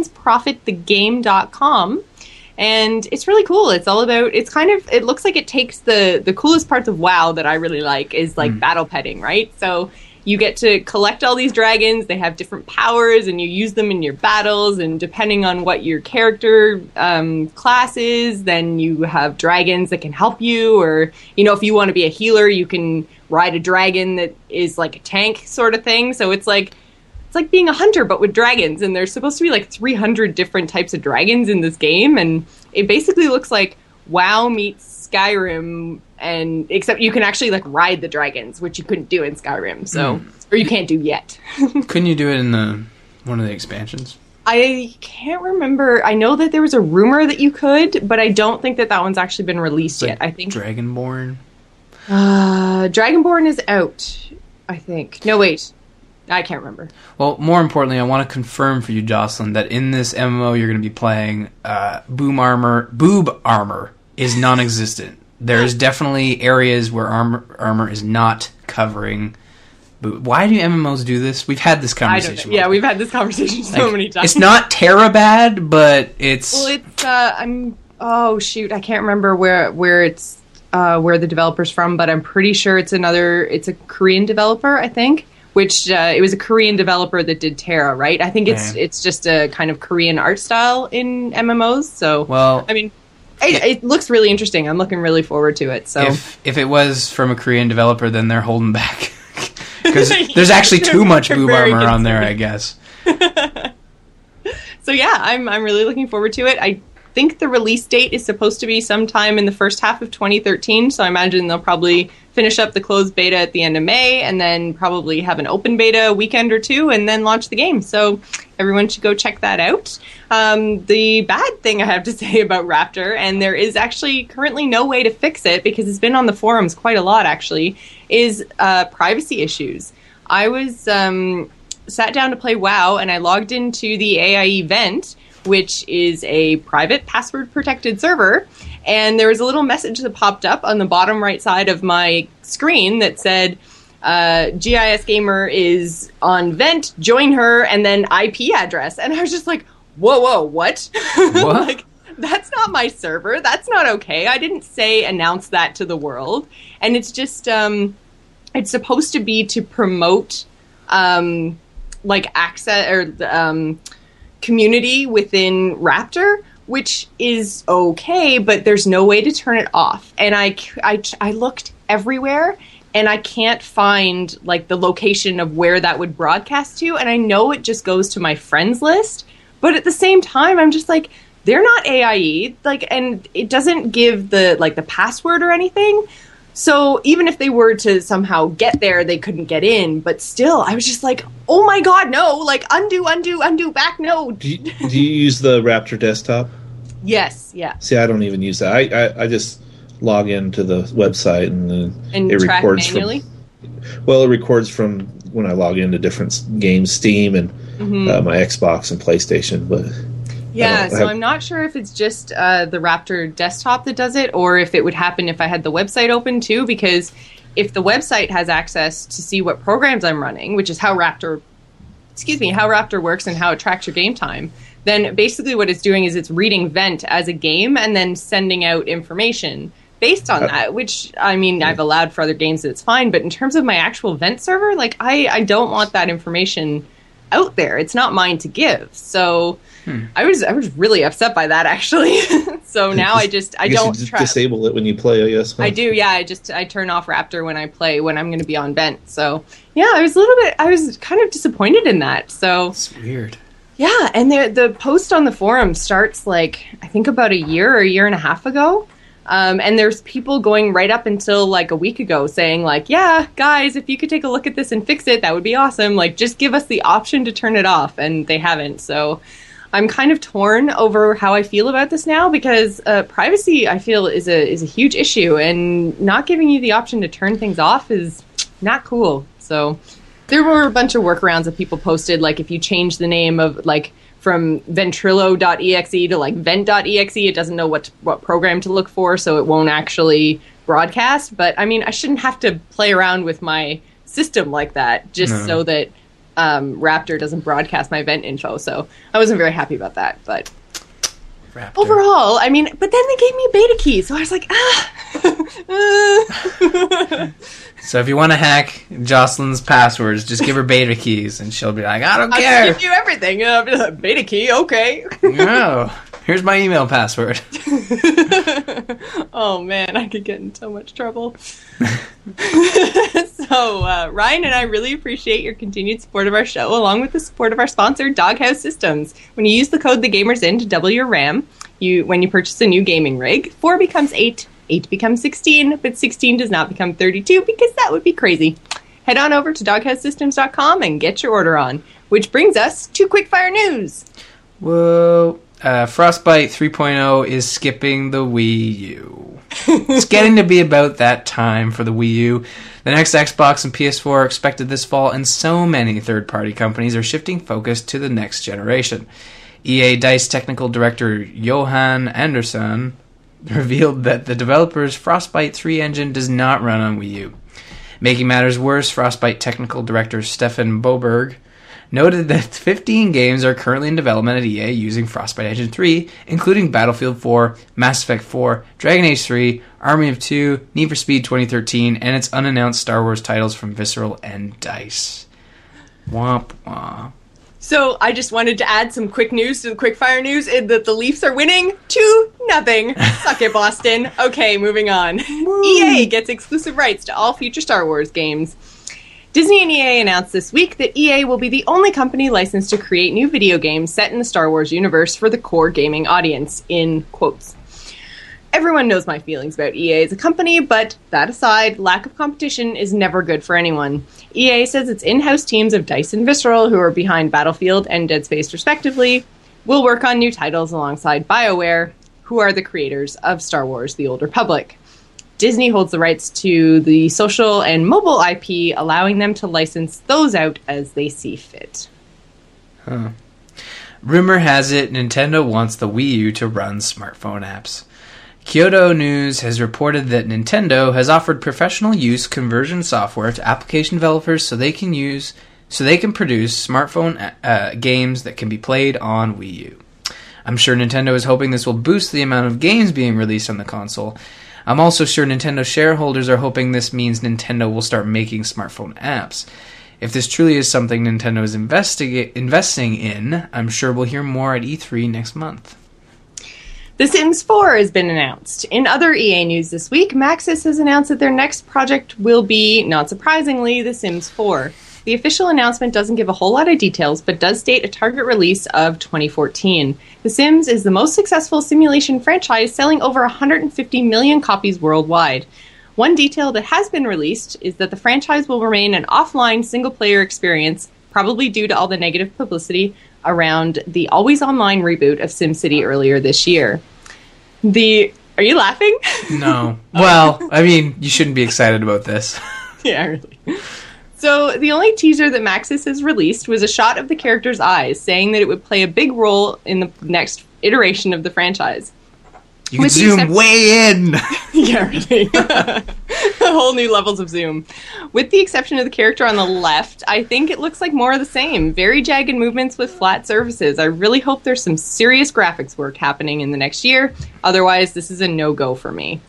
dragonsprofitthegame.com, and it's really cool. It's all about, it looks like it takes the coolest parts of WoW that I really like is like battle petting, right? So you get to collect all these dragons. They have different powers, and you use them in your battles. And depending on what your character class is, then you have dragons that can help you. Or, if you want to be a healer, you can ride a dragon that is like a tank sort of thing. So it's like being a hunter, but with dragons. And there's supposed to be like 300 different types of dragons in this game. And it basically looks like WoW meets Skyrim, and except you can actually like ride the dragons, which you couldn't do in Skyrim. So, or you can't do yet. Couldn't you do it in one of the expansions? I can't remember. I know that there was a rumor that you could, but I don't think that one's actually been released yet. I think Dragonborn. Dragonborn is out, I think. No, wait. I can't remember. Well, more importantly, I want to confirm for you, Jocelyn, that in this MMO you're going to be playing, boob armor is non-existent. There's definitely areas where armor is not covering. Why do MMOs do this? We've had this conversation. Yeah, we've had this conversation so many times. It's not Terra bad, but it's. Well, it's. Oh shoot, I can't remember where it's where the developer's from, but I'm pretty sure it's a Korean developer, I think. Which it was a Korean developer that did Terra, right? I think it's just a kind of Korean art style in MMOs. So, well, I mean. It looks really interesting. I'm looking really forward to it. So, if it was from a Korean developer, then they're holding back because there's actually too much boob armor on there, I guess. So yeah, I'm really looking forward to it. I think the release date is supposed to be sometime in the first half of 2013. So I imagine they'll probably finish up the closed beta at the end of May, and then probably have an open beta a weekend or two, and then launch the game. So everyone should go check that out. The bad thing I have to say about Raptor, and there is actually currently no way to fix it because it's been on the forums quite a lot actually, is privacy issues. I was sat down to play WoW, and I logged into the AIE vent, which is a private password-protected server, and there was a little message that popped up on the bottom right side of my screen that said, GIS Gamer is on vent, join her, and then IP address. And I was just like, whoa, what? What? Like, that's not my server. That's not okay. I didn't say announce that to the world. And it's just, it's supposed to be to promote, like, access or community within Raptor, which is okay, but there's no way to turn it off. And I looked everywhere, and I can't find like the location of where that would broadcast to. And I know it just goes to my friends list, but at the same time, I'm just like, they're not AIE, like, and it doesn't give the password or anything. So even if they were to somehow get there, they couldn't get in. But still, I was just like, oh my god, no! Like, undo, back, no. Do you use the Raptor desktop? Yes, yeah. See, I don't even use that. I just log into the website and then it track records manually? It records from when I log into different games, Steam and my Xbox and PlayStation. But yeah, so I'm not sure if it's just the Raptor desktop that does it, or if it would happen if I had the website open too, because if the website has access to see what programs I'm running, which is how Raptor works and how it tracks your game time, then basically what it's doing is it's reading Vent as a game and then sending out information based on that, which, I mean, I've allowed for other games that it's fine, but in terms of my actual Vent server, like, I don't want that information out there. It's not mine to give. So I was really upset by that, actually. So now I don't disable it when you play, I guess. Huh? I do, yeah. I turn off Raptor when I play, when I'm going to be on Vent. So yeah, I was kind of disappointed in that. So it's weird. Yeah, and the post on the forum starts, like, I think about a year and a half ago. And there's people going right up until like a week ago saying like, yeah, guys, if you could take a look at this and fix it, that would be awesome. Like, just give us the option to turn it off. And they haven't. So I'm kind of torn over how I feel about this now, because privacy, I feel, is a huge issue. And not giving you the option to turn things off is not cool. So there were a bunch of workarounds that people posted. Like, if you change the name of, like, from Ventrilo.exe to like Vent.exe, it doesn't know what program to look for, so it won't actually broadcast. But I mean, I shouldn't have to play around with my system like that just so that Raptor doesn't broadcast my Vent info. So I wasn't very happy about that. But Raptor. Overall, I mean, but then they gave me a beta key, so I was like, So if you want to hack Jocelyn's passwords, just give her beta keys, and she'll be like, I don't care. I'll give you everything. Beta key, okay. No, here's my email password. Oh, man, I could get in so much trouble. So, Ryan and I really appreciate your continued support of our show, along with the support of our sponsor, Doghouse Systems. When you use the code TheGamersIn to double your RAM, when you purchase a new gaming rig, 4 becomes 8. 8 becomes 16, but 16 does not become 32, because that would be crazy. Head on over to doghousesystems.com and get your order on. Which brings us to Quickfire News. Whoa. Frostbite 3.0 is skipping the Wii U. It's getting to be about that time for the Wii U. The next Xbox and PS4 are expected this fall, and so many third-party companies are shifting focus to the next generation. EA DICE technical director Johan Andersson revealed that the developer's Frostbite 3 engine does not run on Wii U. Making matters worse, Frostbite technical director Stefan Boberg noted that 15 games are currently in development at EA using Frostbite Engine 3, including Battlefield 4, Mass Effect 4, Dragon Age 3, Army of Two, Need for Speed 2013, and its unannounced Star Wars titles from Visceral and DICE. Womp womp. So I just wanted to add some quick news to the Quickfire News, that the Leafs are winning 2-0. Suck it, Boston. Okay, moving on. Woo. EA gets exclusive rights to all future Star Wars games. Disney and EA announced this week that EA will be the only company licensed to create new video games set in the Star Wars universe for the core gaming audience, in quotes. Everyone knows my feelings about EA as a company, but that aside, lack of competition is never good for anyone. EA says its in-house teams of DICE and Visceral, who are behind Battlefield and Dead Space respectively, will work on new titles alongside BioWare, who are the creators of Star Wars: The Old Republic. Disney holds the rights to the social and mobile IP, allowing them to license those out as they see fit. Huh. Rumor has it Nintendo wants the Wii U to run smartphone apps. Kyoto News has reported that Nintendo has offered professional use conversion software to application developers so they can produce smartphone games that can be played on Wii U. I'm sure Nintendo is hoping this will boost the amount of games being released on the console. I'm also sure Nintendo shareholders are hoping this means Nintendo will start making smartphone apps. If this truly is something Nintendo is investing in, I'm sure we'll hear more at E3 next month. The Sims 4 has been announced. In other EA news this week, Maxis has announced that their next project will be, not surprisingly, The Sims 4. The official announcement doesn't give a whole lot of details, but does state a target release of 2014. The Sims is the most successful simulation franchise, selling over 150 million copies worldwide. One detail that has been released is that the franchise will remain an offline single-player experience, probably due to all the negative publicity around the Always Online reboot of SimCity earlier this year. Are you laughing? No. Well, I mean, you shouldn't be excited about this. Yeah, really. So the only teaser that Maxis has released was a shot of the character's eyes, saying that it would play a big role in the next iteration of the franchise. You can zoom way in! Yeah, really. Whole new levels of zoom. With the exception of the character on the left, I think it looks like more of the same. Very jagged movements with flat surfaces. I really hope there's some serious graphics work happening in the next year. Otherwise, this is a no-go for me.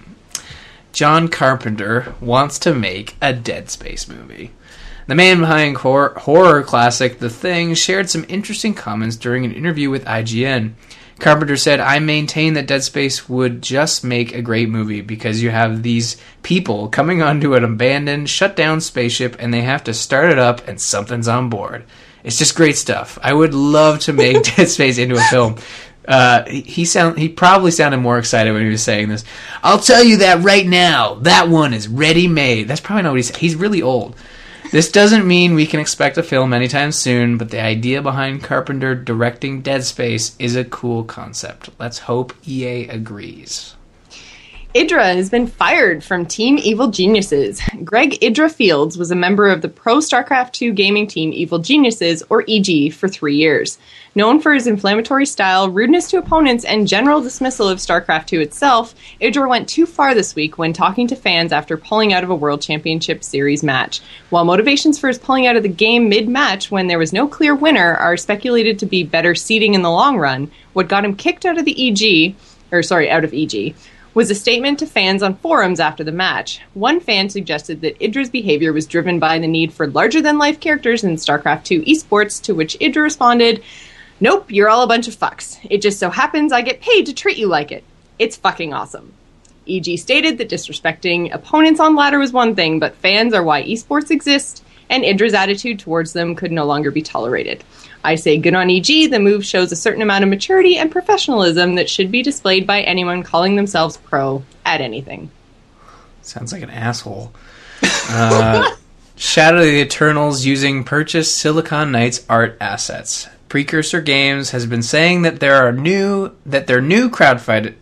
John Carpenter wants to make a Dead Space movie. The man behind horror classic The Thing shared some interesting comments during an interview with IGN. Carpenter said, I maintain that Dead Space would just make a great movie because you have these people coming onto an abandoned, shut-down spaceship and they have to start it up and something's on board. It's just great stuff. I would love to make Dead Space into a film. He probably sounded more excited when he was saying this. I'll tell you that right now. That one is ready-made. That's probably not what he said. He's really old. This doesn't mean we can expect a film anytime soon, but the idea behind Carpenter directing Dead Space is a cool concept. Let's hope EA agrees. Idra has been fired from Team Evil Geniuses. Greg Idra Fields was a member of the pro StarCraft II gaming team Evil Geniuses, or EG, for 3 years. Known for his inflammatory style, rudeness to opponents, and general dismissal of StarCraft II itself, Idra went too far this week when talking to fans after pulling out of a World Championship Series match. While motivations for his pulling out of the game mid-match when there was no clear winner are speculated to be better seeding in the long run, what got him kicked out of out of EG, was a statement to fans on forums after the match. One fan suggested that Idra's behavior was driven by the need for larger-than-life characters in StarCraft II esports, to which Idra responded, "Nope, you're all a bunch of fucks. It just so happens I get paid to treat you like it. It's fucking awesome." EG stated that disrespecting opponents on ladder was one thing, but fans are why esports exist, and Idra's attitude towards them could no longer be tolerated. I say good on EG, the move shows a certain amount of maturity and professionalism that should be displayed by anyone calling themselves pro at anything. Sounds like an asshole. Shadow of the Eternals using purchased Silicon Knights art assets. Precursor Games has been saying that their new crowdfunded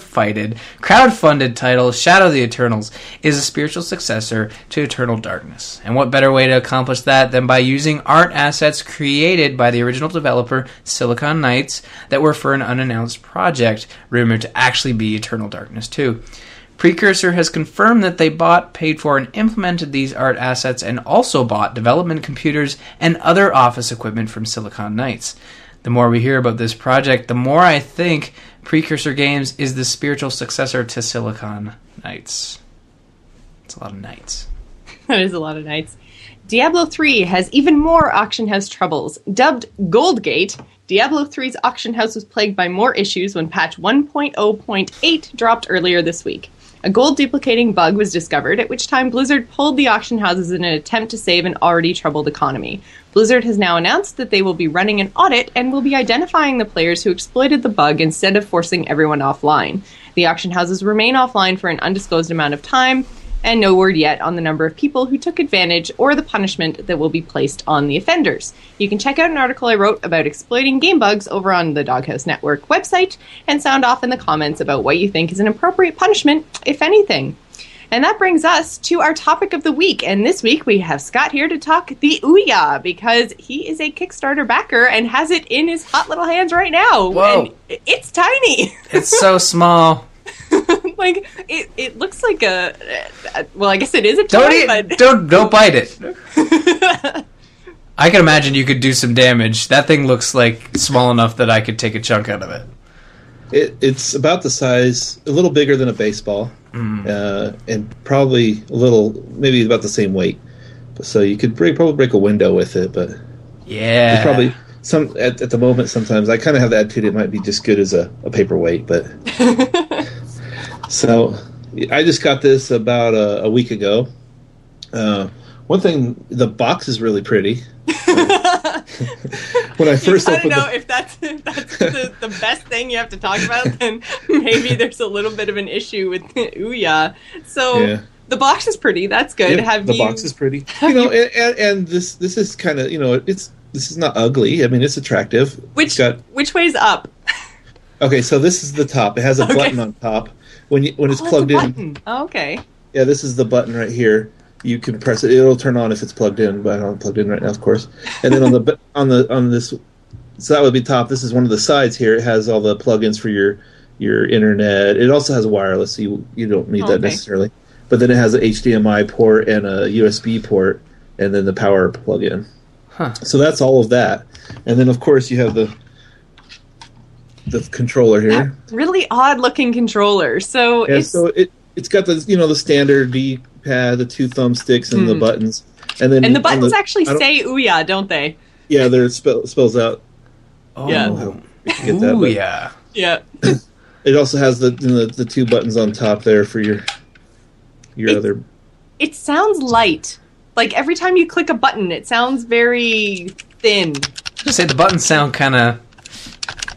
title, Shadow of the Eternals, is a spiritual successor to Eternal Darkness. And what better way to accomplish that than by using art assets created by the original developer, Silicon Knights, that were for an unannounced project, rumored to actually be Eternal Darkness 2. Precursor has confirmed that they bought, paid for, and implemented these art assets, and also bought development computers and other office equipment from Silicon Knights. The more we hear about this project, the more I think Precursor Games is the spiritual successor to Silicon Knights. It's a lot of knights. That is a lot of knights. Diablo 3 has even more auction house troubles. Dubbed Goldgate, Diablo 3's auction house was plagued by more issues when patch 1.0.8 dropped earlier this week. A gold duplicating bug was discovered, at which time Blizzard pulled the auction houses in an attempt to save an already troubled economy. Blizzard has now announced that they will be running an audit and will be identifying the players who exploited the bug instead of forcing everyone offline. The auction houses remain offline for an undisclosed amount of time, and no word yet on the number of people who took advantage or the punishment that will be placed on the offenders. You can check out an article I wrote about exploiting game bugs over on the Doghouse Network website and sound off in the comments about what you think is an appropriate punishment, if anything. And that brings us to our topic of the week. And this week we have Scott here to talk the Ouya, because he is a Kickstarter backer and has it in his hot little hands right now. Whoa. And it's tiny. It's so small. Like it looks like well, I guess it is a toy, Don't bite it. I can imagine you could do some damage. That thing looks like small enough that I could take a chunk out of it. It's about the size, a little bigger than a baseball, and probably maybe about the same weight. So you could probably break a window with it, but yeah, probably at the moment. Sometimes I kind of have the attitude it might be just good as a paperweight, but. So, I just got this about a week ago. One thing, the box is really pretty. When I first opened, I don't know if that's the best thing you have to talk about. Then maybe there's a little bit of an issue with Ouya. So yeah. The box is pretty. That's good. Yeah, box is pretty. And this is kind of this is not ugly. I mean, it's attractive. Which way's up? Okay, so this is the top. It has a button on top. When it's plugged in. Oh, okay. Yeah, this is the button right here. You can press it. It'll turn on if it's plugged in, but I don't have it plugged in right now, of course. And then on this, so that would be top. This is one of the sides here. It has all the plugins for your internet. It also has wireless, so you don't need that necessarily. But then it has an HDMI port and a USB port, and then the power plug-in. Huh. So that's all of that. And then of course you have the controller here. That really odd looking controller. So yeah, it's got the the standard D-pad, the two thumbsticks, and the buttons. And the buttons actually say Ouya, don't they? Yeah, they're spells out. Oh, yeah. Get that, Ouya. Yeah. It also has the two buttons on top there for your other. It sounds light. Like every time you click a button, it sounds very thin. Just say the buttons sound kind of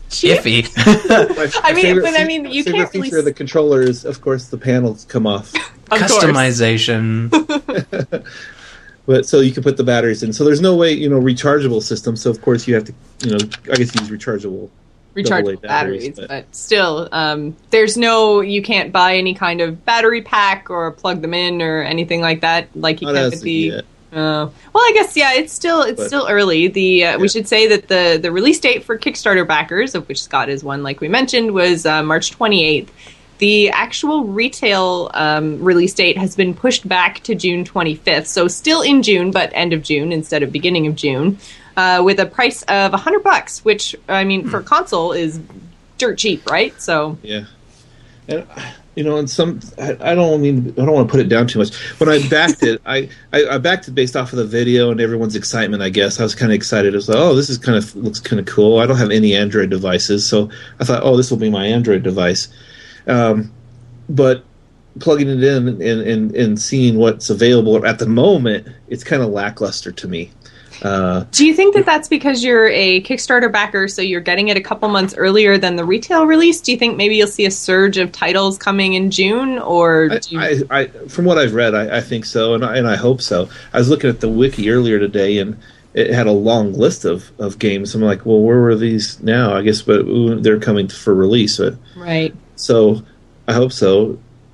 iffy. You favorite can't feature really. of the controller is, of course, the panels come off. Customization. But so you can put the batteries in. So there's no way, rechargeable system. So of course you have to, I guess use rechargeable batteries, but still, you can't buy any kind of battery pack or plug them in or anything like that, like you can with the. Well, I guess it's still early. We should say that the release date for Kickstarter backers, of which Scott is one, like we mentioned, was March 28th. The actual retail release date has been pushed back to June 25th, so still in June, but end of June instead of beginning of June. With a price of $100, which for console is dirt cheap, right? So yeah, and in some I don't want to put it down too much. When I backed it, I backed it based off of the video and everyone's excitement. I guess I was kind of excited. I was like, oh, this is looks kind of cool. I don't have any Android devices, so I thought, oh, this will be my Android device. But plugging it in and seeing what's available at the moment, it's kind of lackluster to me. Do you think that that's because you're a Kickstarter backer, so you're getting it a couple months earlier than the retail release? Do you think maybe you'll see a surge of titles coming in June, or? From what I've read, I think so, and I hope so. I was looking at the wiki earlier today, and it had a long list of games. I'm like, well, where were these now? I guess, but they're coming for release. Right. So I hope so.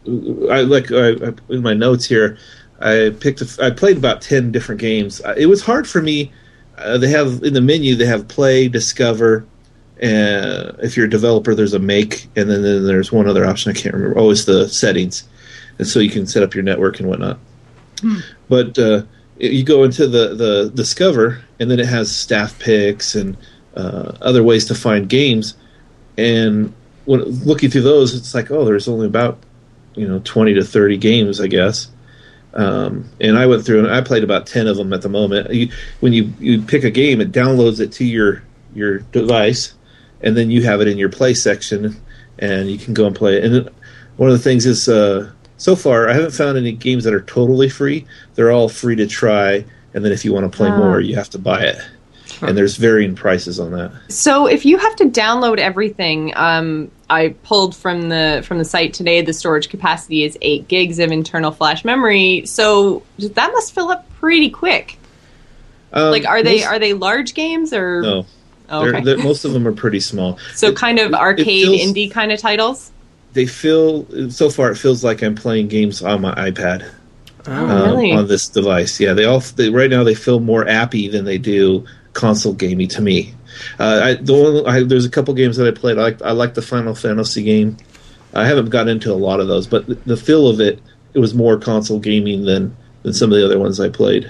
In my notes here, I played about 10 different games. It was hard for me. They have in the menu, they have play, discover, and if you're a developer, there's a make, and then there's one other option I can't remember. Oh, it's the settings, and so you can set up your network and whatnot. But you go into the discover, and then it has staff picks and other ways to find games. And when looking through those, it's like, oh, there's only about 20 to 30 games, I guess. And I went through and I played about 10 of them at the moment. When you pick a game, it downloads it to your device, and then you have it in your play section, and you can go and play it. And one of the things is, so far, I haven't found any games that are totally free. They're all free to try, and then if you want to play more, you have to buy it. And there's varying prices on that. So if you have to download everything, I pulled from the site today, the storage capacity is 8 gigs of internal flash memory. So that must fill up pretty quick. Are they large games or no? Oh, okay. Most of them are pretty small. So kind of arcade indie kind of titles. They feel so far. It feels like I'm playing games on my iPad. Really? On this device. Yeah, right now they feel more appy than they do console gamey to me. There's a couple games that I played. I like the Final Fantasy game. I haven't got into a lot of those, but the feel of it was more console gaming than some of the other ones I played.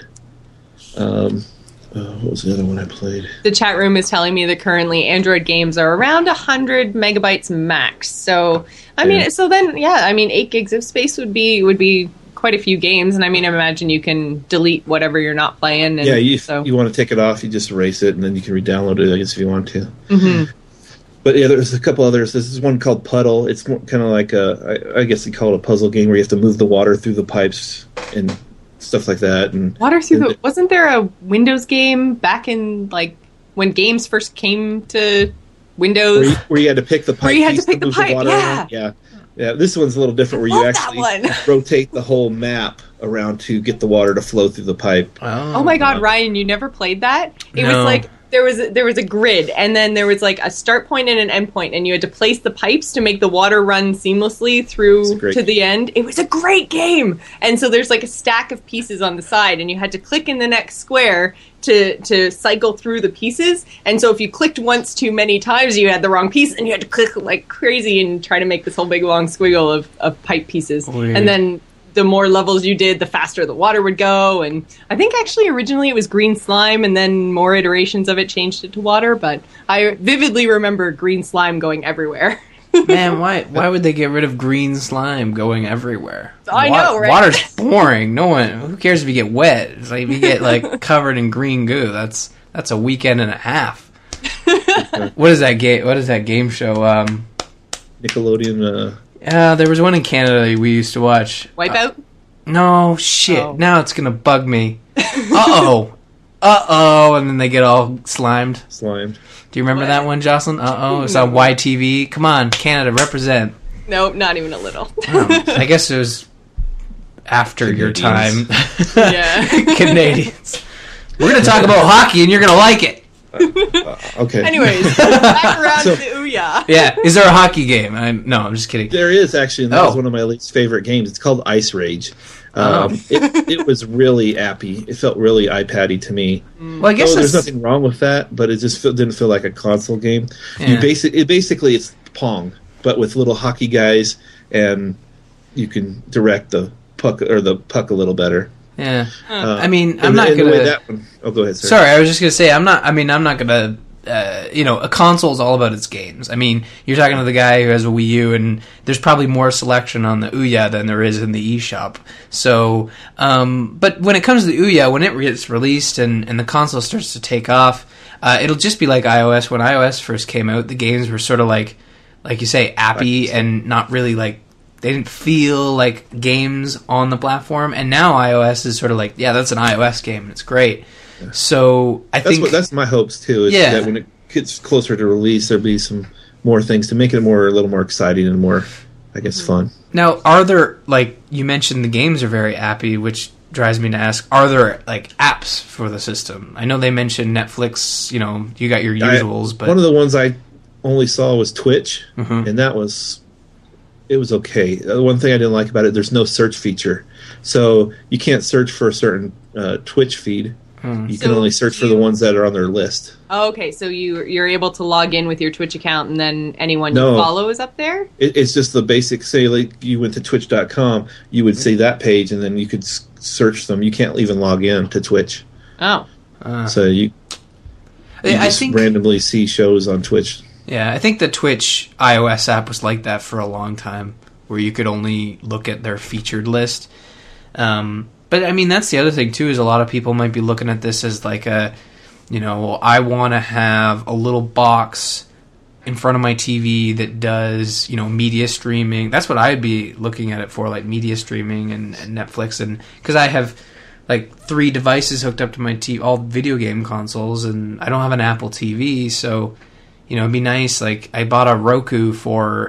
What was the other one I played? The chat room is telling me that currently Android games are around 100 megabytes max. So so then 8 gigs of space would be quite a few games, and I imagine you can delete whatever you're not playing. And you want to take it off, you just erase it, and then you can re-download it, I guess, if you want to. Mm-hmm. But yeah, there's a couple others. This is one called Puddle. It's kind of like I guess you call it a puzzle game where you have to move the water through the pipes and stuff like that. And wasn't there a Windows game back in when games first came to Windows? Where you had to pick the pipe. Where you had to pick the pipe, water around. Yeah, this one's a little different where you actually rotate the whole map around to get the water to flow through the pipe. Oh my God, Ryan, you never played that? It was like there was a grid, and then there was a start point and an end point, and you had to place the pipes to make the water run seamlessly through to the end. It was a great game. And so there's a stack of pieces on the side, and you had to click in the next square to cycle through the pieces. And so if you clicked once too many times, you had the wrong piece, and you had to click like crazy and try to make this whole big long squiggle of pipe pieces. Weird. And then the more levels you did, the faster the water would go. And I think actually originally it was green slime, and then more iterations of it changed it to water. But I vividly remember green slime going everywhere. Man, why would they get rid of green slime going everywhere? I know, right? Water's boring. Who cares if you get wet? It's like if you get covered in green goo. That's a weekend and a half. What is that game show? Nickelodeon. There was one in Canada we used to watch. Wipeout? No, shit. Oh. Now it's going to bug me. Uh-oh. uh-oh, and then they get all slimed. Slimed. Do you remember that one, Jocelyn? Uh-oh, it's on YTV. Come on, Canada, represent. Nope, not even a little. I guess it was after your time. Yeah. Canadians. We're going to talk about hockey, and you're going to like it. Okay. Anyways, back around to the Ouya. Yeah. Is there a hockey game? No, I'm just kidding. There is, actually, and that was one of my least favorite games. It's called Ice Rage. It was really appy. It felt really iPad-y to me. Well, I guess there's nothing wrong with that, but it just didn't feel like a console game. Yeah. Basically, it's Pong, but with little hockey guys, and you can direct the puck a little better. Yeah. I mean, I'm not going to... Oh, go ahead, sir. Sorry, I was just going to say, I'm not going to... a console is all about its games. I mean, you're talking to the guy who has a Wii U, and there's probably more selection on the Ouya than there is in the eShop. So, but when it comes to the Ouya, when it gets released and the console starts to take off, it'll just be like iOS. When iOS first came out, the games were sort of like you say, appy and not really like, they didn't feel like games on the platform. And now iOS is sort of like, yeah, that's an iOS game, and it's great. So I think that's my hopes too. Is that when it gets closer to release, there'll be some more things to make it a little more exciting and more, I guess, fun. Now, are there, like you mentioned, the games are very appy, which drives me to ask: are there like apps for the system? I know they mentioned Netflix. You got your usuals, but one of the ones I only saw was Twitch, Mm-hmm. and it was okay. The one thing I didn't like about it, there's no search feature, so you can't search for a certain Twitch feed. You can only search for the ones that are on their list. Oh, okay, so you're able to log in with your Twitch account, and then anyone you follow is up there? It's just the basic, say, like you went to twitch.com, you would see that page, and then you could search them. You can't even log in to Twitch. Oh. So you just randomly see shows on Twitch. Yeah, I think the Twitch iOS app was like that for a long time, where you could only look at their featured list. But, I mean, that's the other thing, too, is a lot of people might be looking at this as like I want to have a little box in front of my TV that does, media streaming. That's what I'd be looking at it for, like media streaming and Netflix. And because I have, like, 3 devices hooked up to my TV, all video game consoles, and I don't have an Apple TV, so, it'd be nice. Like, I bought a Roku for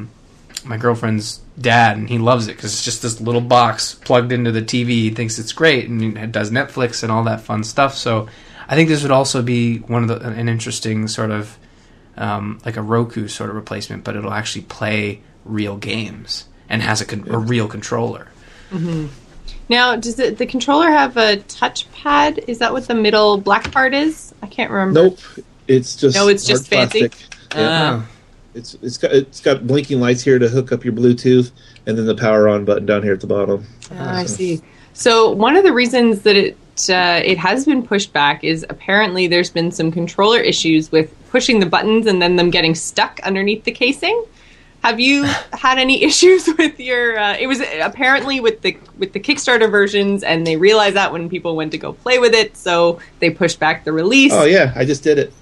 my girlfriend's dad, and he loves it because it's just this little box plugged into the TV. He thinks it's great, and it does Netflix and all that fun stuff. So I think this would also be an interesting sort of like a Roku sort of replacement, but it'll actually play real games and has a real controller. Mm-hmm. Now, does the controller have a touchpad? Is that what the middle black part is? I can't remember. Nope, it's just fancy. Yeah. It's got blinking lights here to hook up your Bluetooth, and then the power on button down here at the bottom. I see. So one of the reasons that it has been pushed back is apparently there's been some controller issues with pushing the buttons and then them getting stuck underneath the casing. Have you had any issues with your? It was apparently with the Kickstarter versions, and they realized that when people went to go play with it, so they pushed back the release. Oh yeah, I just did it.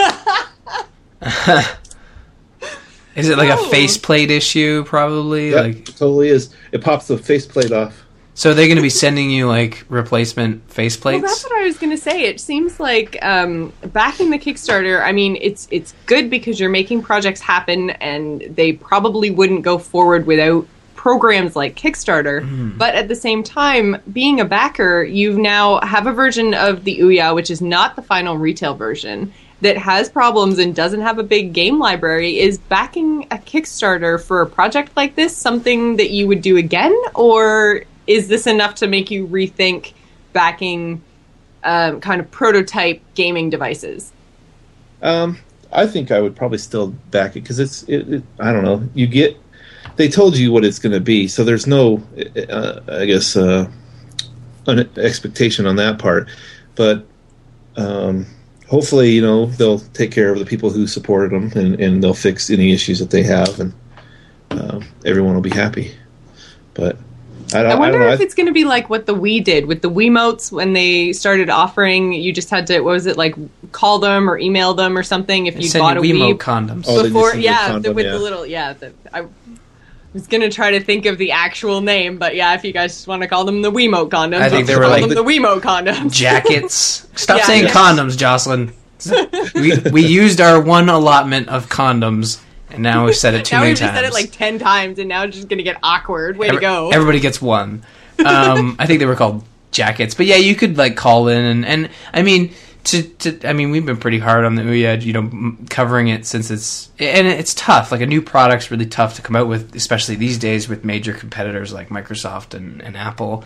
Is it like a faceplate issue, probably? Yeah, it totally is. It pops the faceplate off. So they're going to be sending you, like, replacement faceplates? Well, that's what I was going to say. It seems like backing the Kickstarter, I mean, it's good because you're making projects happen, and they probably wouldn't go forward without programs like Kickstarter. Mm. But at the same time, being a backer, you now have a version of the Ouya, which is not the final retail version, that has problems and doesn't have a big game library. Is backing a Kickstarter for a project like this something that you would do again, or is this enough to make you rethink backing kind of prototype gaming devices? I think I would probably still back it because I don't know. They told you what it's going to be, so there's no, I guess, an expectation on that part. But hopefully, they'll take care of the people who supported them, and they'll fix any issues that they have, and everyone will be happy. But I wonder if it's going to be like what the Wii did with the Wiimotes when they started offering. You just had to, what was it, like call them or email them or something if you bought a Wii condoms before. The The little, was going to try to think of the actual name, but yeah, if you guys just want to call them the Wiimote condoms, I think they were call like them the Wiimote condoms. Jackets. Stop Yeah, saying yeah. condoms, Jocelyn. We used our one allotment of condoms, and now we've said it too Now many we've times. just said it like 10 times, and now it's just going to get awkward. Way to go. Everybody gets one. I think they were called jackets, but yeah, you could like call in and I mean I mean we've been pretty hard on the Ouya, covering it since it's tough. Like a new product's really tough to come out with, especially these days with major competitors like Microsoft and Apple.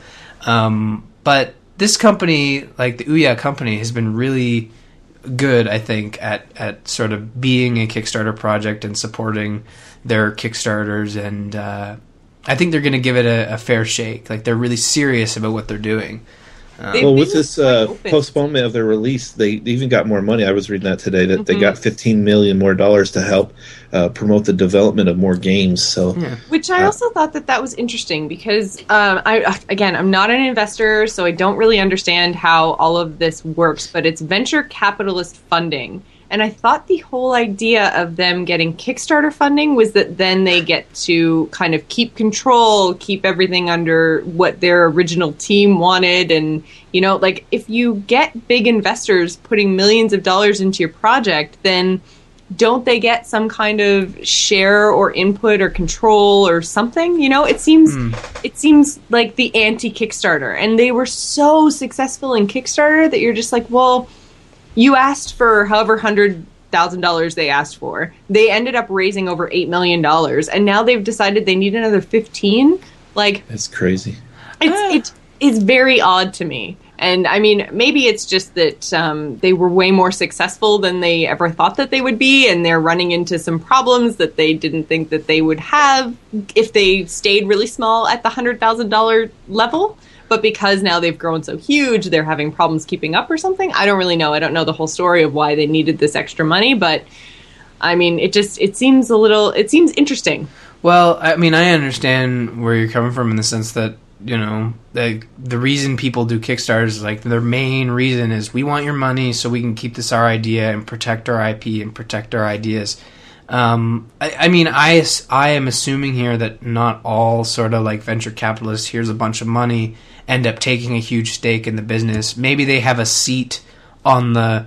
But this company, like the Ouya company, has been really good, I think, at sort of being a Kickstarter project and supporting their Kickstarters, and I think they're going to give it a fair shake. Like they're really serious about what they're doing. Well, with this quite open. postponement of their release, they even got more money. I was reading that today, that they Mm-hmm. got $15 million more to help promote the development of more games. So, Which I also thought that was interesting because, I'm not an investor, so I don't really understand how all of this works, but it's venture capitalist funding. And I thought the whole idea of them getting Kickstarter funding was that then they get to kind of keep control, keep everything under what their original team wanted. And, like if you get big investors putting millions of dollars into your project, then don't they get some kind of share or input or control or something? It seems like the anti-Kickstarter. And they were so successful in Kickstarter that you're just like, well, you asked for however $100,000 they asked for. They ended up raising over $8 million, and now they've decided they need another 15. Like, that's crazy. it's very odd to me. And I mean, maybe it's just that they were way more successful than they ever thought that they would be, and they're running into some problems that they didn't think that they would have if they stayed really small at the $100,000 level. But because now they've grown so huge, they're having problems keeping up or something. I don't really know. I don't know the whole story of why they needed this extra money, but I mean, it seems interesting. Well, I mean, I understand where you're coming from in the sense that, the reason people do Kickstarters is like their main reason is we want your money so we can keep this our idea and protect our IP and protect our ideas. I am assuming here that not all sort of like venture capitalists, here's a bunch of money, end up taking a huge stake in the business. Maybe they have a seat on the,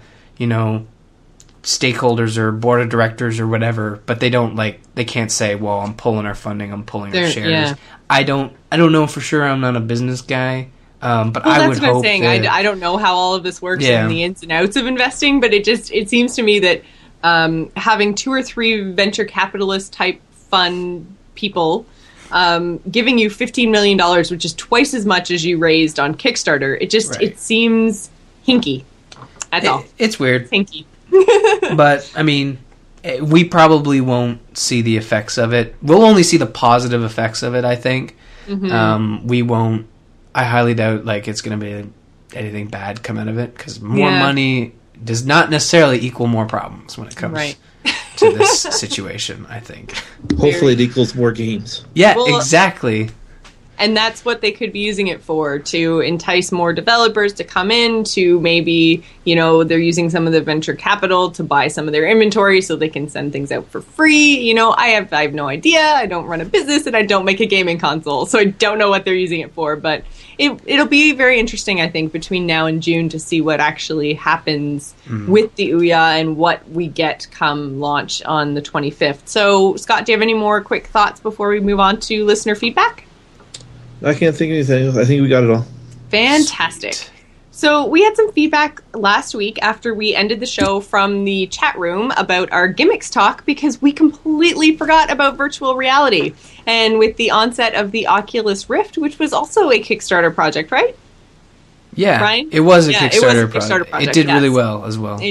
stakeholders or board of directors or whatever, but they can't say, well, I'm pulling our funding, I'm pulling our shares. Yeah. I don't know for sure. I'm not a business guy. But I would that's what I'm hope saying. that, I don't know how all of this works Yeah. and the ins and outs of investing, but it seems to me that having 2 or 3 venture capitalist type fund people giving you $15 million, which is twice as much as you raised on Kickstarter, it seems hinky. That's all. it's weird. It's hinky. But I mean, we probably won't see the effects of it. We'll only see the positive effects of it, I think. Mm-hmm. We won't. I highly doubt it's going to be anything bad come out of it, because more money does not necessarily equal more problems when it comes to this situation, I think. Hopefully it equals more games. Yeah, Well, exactly. And that's what they could be using it for, to entice more developers to come in, to maybe, they're using some of the venture capital to buy some of their inventory so they can send things out for free. I have no idea. I don't run a business and I don't make a gaming console, so I don't know what they're using it for. But it'll be very interesting, I think, between now and June to see what actually happens with the Ouya and what we get come launch on the 25th. So, Scott, do you have any more quick thoughts before we move on to listener feedback? I can't think of anything. I think we got it all. Fantastic. So we had some feedback last week after we ended the show from the chat room about our gimmicks talk, because we completely forgot about virtual reality. And with the onset of the Oculus Rift, which was also a Kickstarter project, right? Yeah, Brian? it was a Yeah, Kickstarter it was a project. Kickstarter project, It did really yes. well as well.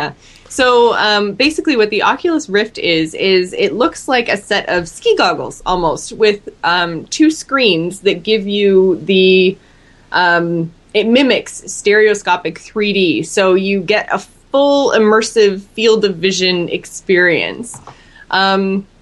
So basically what the Oculus Rift is it looks like a set of ski goggles almost, with 2 screens that give you the it mimics stereoscopic 3D, so you get a full immersive field of vision experience.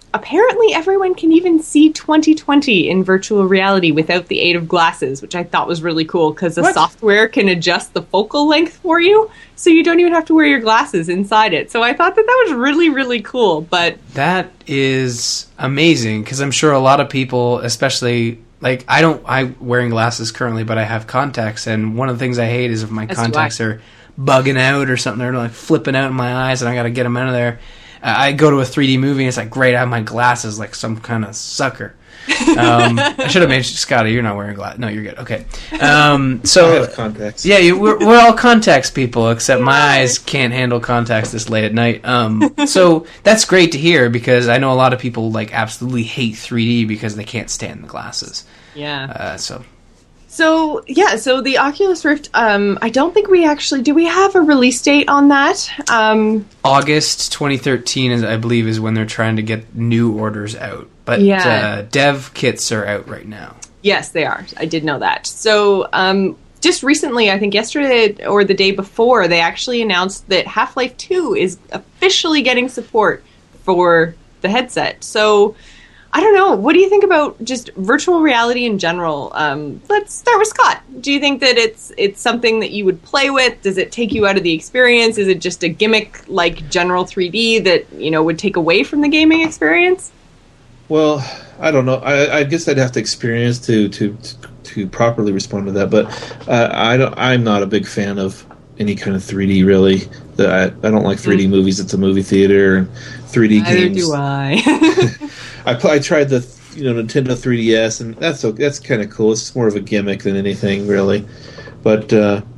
apparently everyone can even see 2020 in virtual reality without the aid of glasses, which I thought was really cool because the software can adjust the focal length for you, so you don't even have to wear your glasses inside it. So I thought that was really, really cool. But that is amazing because I'm sure a lot of people, especially like I'm wearing glasses currently, but I have contacts, and one of the things I hate is if my contacts are bugging out or something, they're like flipping out in my eyes, and I got to get them out of there. I go to a 3D movie, and it's like, great, I have my glasses like some kind of sucker. I should have mentioned, Scotty, you're not wearing glasses. No, you're good. Okay. So I have contacts. Yeah, we're all contacts people, except my eyes can't handle contacts this late at night. So that's great to hear because I know a lot of people like absolutely hate 3D because they can't stand the glasses. Yeah. So the Oculus Rift, I don't think do we have a release date on that? August 2013, I believe, is when they're trying to get new orders out. But dev kits are out right now. Yes, they are. I did know that. So just recently, I think yesterday or the day before, they actually announced that Half-Life 2 is officially getting support for the headset. So I don't know. What do you think about just virtual reality in general? Let's start with Scott. Do you think that it's something that you would play with? Does it take you out of the experience? Is it just a gimmick like general 3D that, would take away from the gaming experience? Well, I don't know. I guess I'd have to experience to properly respond to that. But I'm not a big fan of any kind of 3D. Really, I don't like 3D movies. It's a movie theater and 3D games. Neither do I. I tried the Nintendo 3DS, and that's kind of cool. It's more of a gimmick than anything, really. But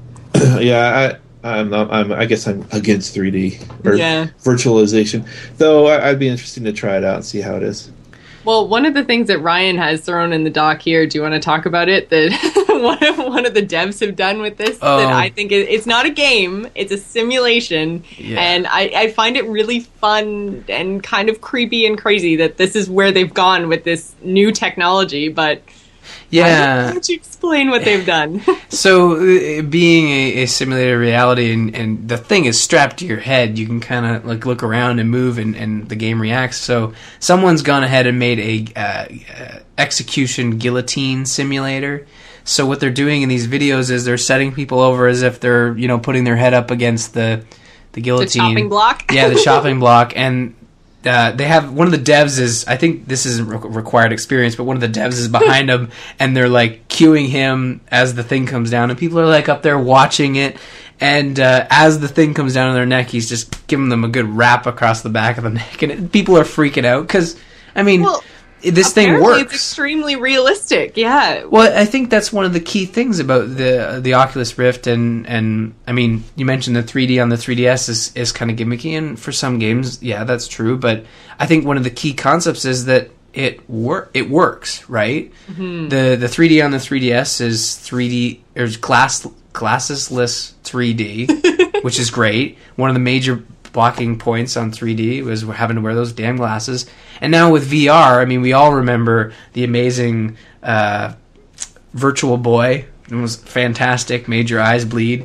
I guess I'm against 3D or virtualization. Though I'd be interested to try it out and see how it is. Well, one of the things that Ryan has thrown in the doc here, do you want to talk about it? That one of the devs have done with this that I think it's not a game, it's a simulation, and I find it really fun and kind of creepy and crazy that this is where they've gone with this new technology, but why don't you explain what they've done? So, being a simulated reality, and the thing is strapped to your head, you can kind of like look around and move, and the game reacts. So, someone's gone ahead and made a execution guillotine simulator. So, what they're doing in these videos is they're setting people over as if they're putting their head up against the guillotine, the chopping block. Yeah, the chopping block, and they have one of the devs is, I think this isn't required experience, but one of the devs is behind him, and they're like cueing him as the thing comes down, and people are like up there watching it, and as the thing comes down on their neck, he's just giving them a good rap across the back of the neck, and people are freaking out because this thing works. It's extremely realistic, yeah. Well, I think that's one of the key things about the Oculus Rift, and I mean, you mentioned the 3D on the 3DS is kind of gimmicky, and for some games, yeah, that's true. But I think one of the key concepts is that it works, right? Mm-hmm. The 3D on the 3DS is 3D, there's glassesless 3D, which is great. One of the major blocking points on 3D was having to wear those damn glasses. And now with VR, I mean, we all remember the amazing Virtual Boy. It was fantastic, made your eyes bleed.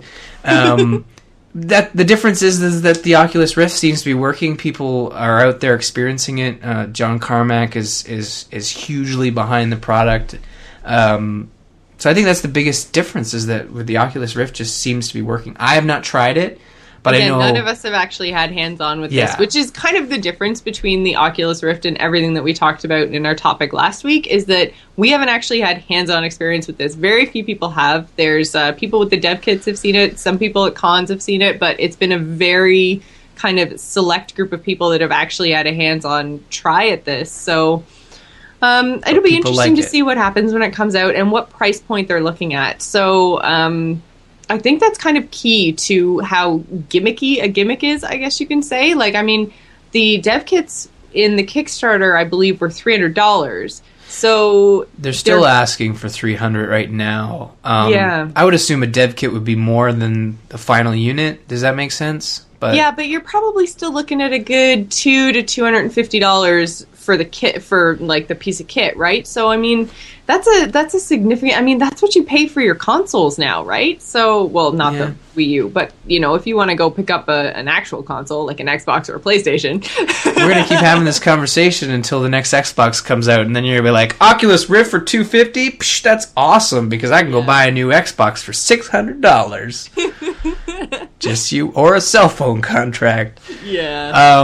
That the difference is that the Oculus Rift seems to be working. People are out there experiencing it. John Carmack is hugely behind the product. So I think that's the biggest difference, is that with the Oculus Rift just seems to be working. I have not tried it. But again, I know none of us have actually had hands-on with this, which is kind of the difference between the Oculus Rift and everything that we talked about in our topic last week, is that we haven't actually had hands-on experience with this. Very few people have. There's people with the dev kits have seen it. Some people at cons have seen it, but it's been a very kind of select group of people that have actually had a hands-on try at this. So it'll be interesting to see what happens when it comes out and what price point they're looking at. So I think that's kind of key to how gimmicky a gimmick is, I guess you can say. Like, I mean, the dev kits in the Kickstarter, I believe, were $300. So they're still asking for $300 right now. I would assume a dev kit would be more than the final unit. Does that make sense? But you're probably still looking at a good $200 to $250 for the kit, for like the piece of kit, right? So I mean, that's a significant. I mean, that's what you pay for your consoles now, right? So, well, not the Wii U, but you know, if you want to go pick up an actual console like an Xbox or a PlayStation, we're gonna keep having this conversation until the next Xbox comes out, and then you're gonna be like, Oculus Rift for $250. Psh, that's awesome because I can go buy a new Xbox for $600. Just you or a cell phone contract. Yeah.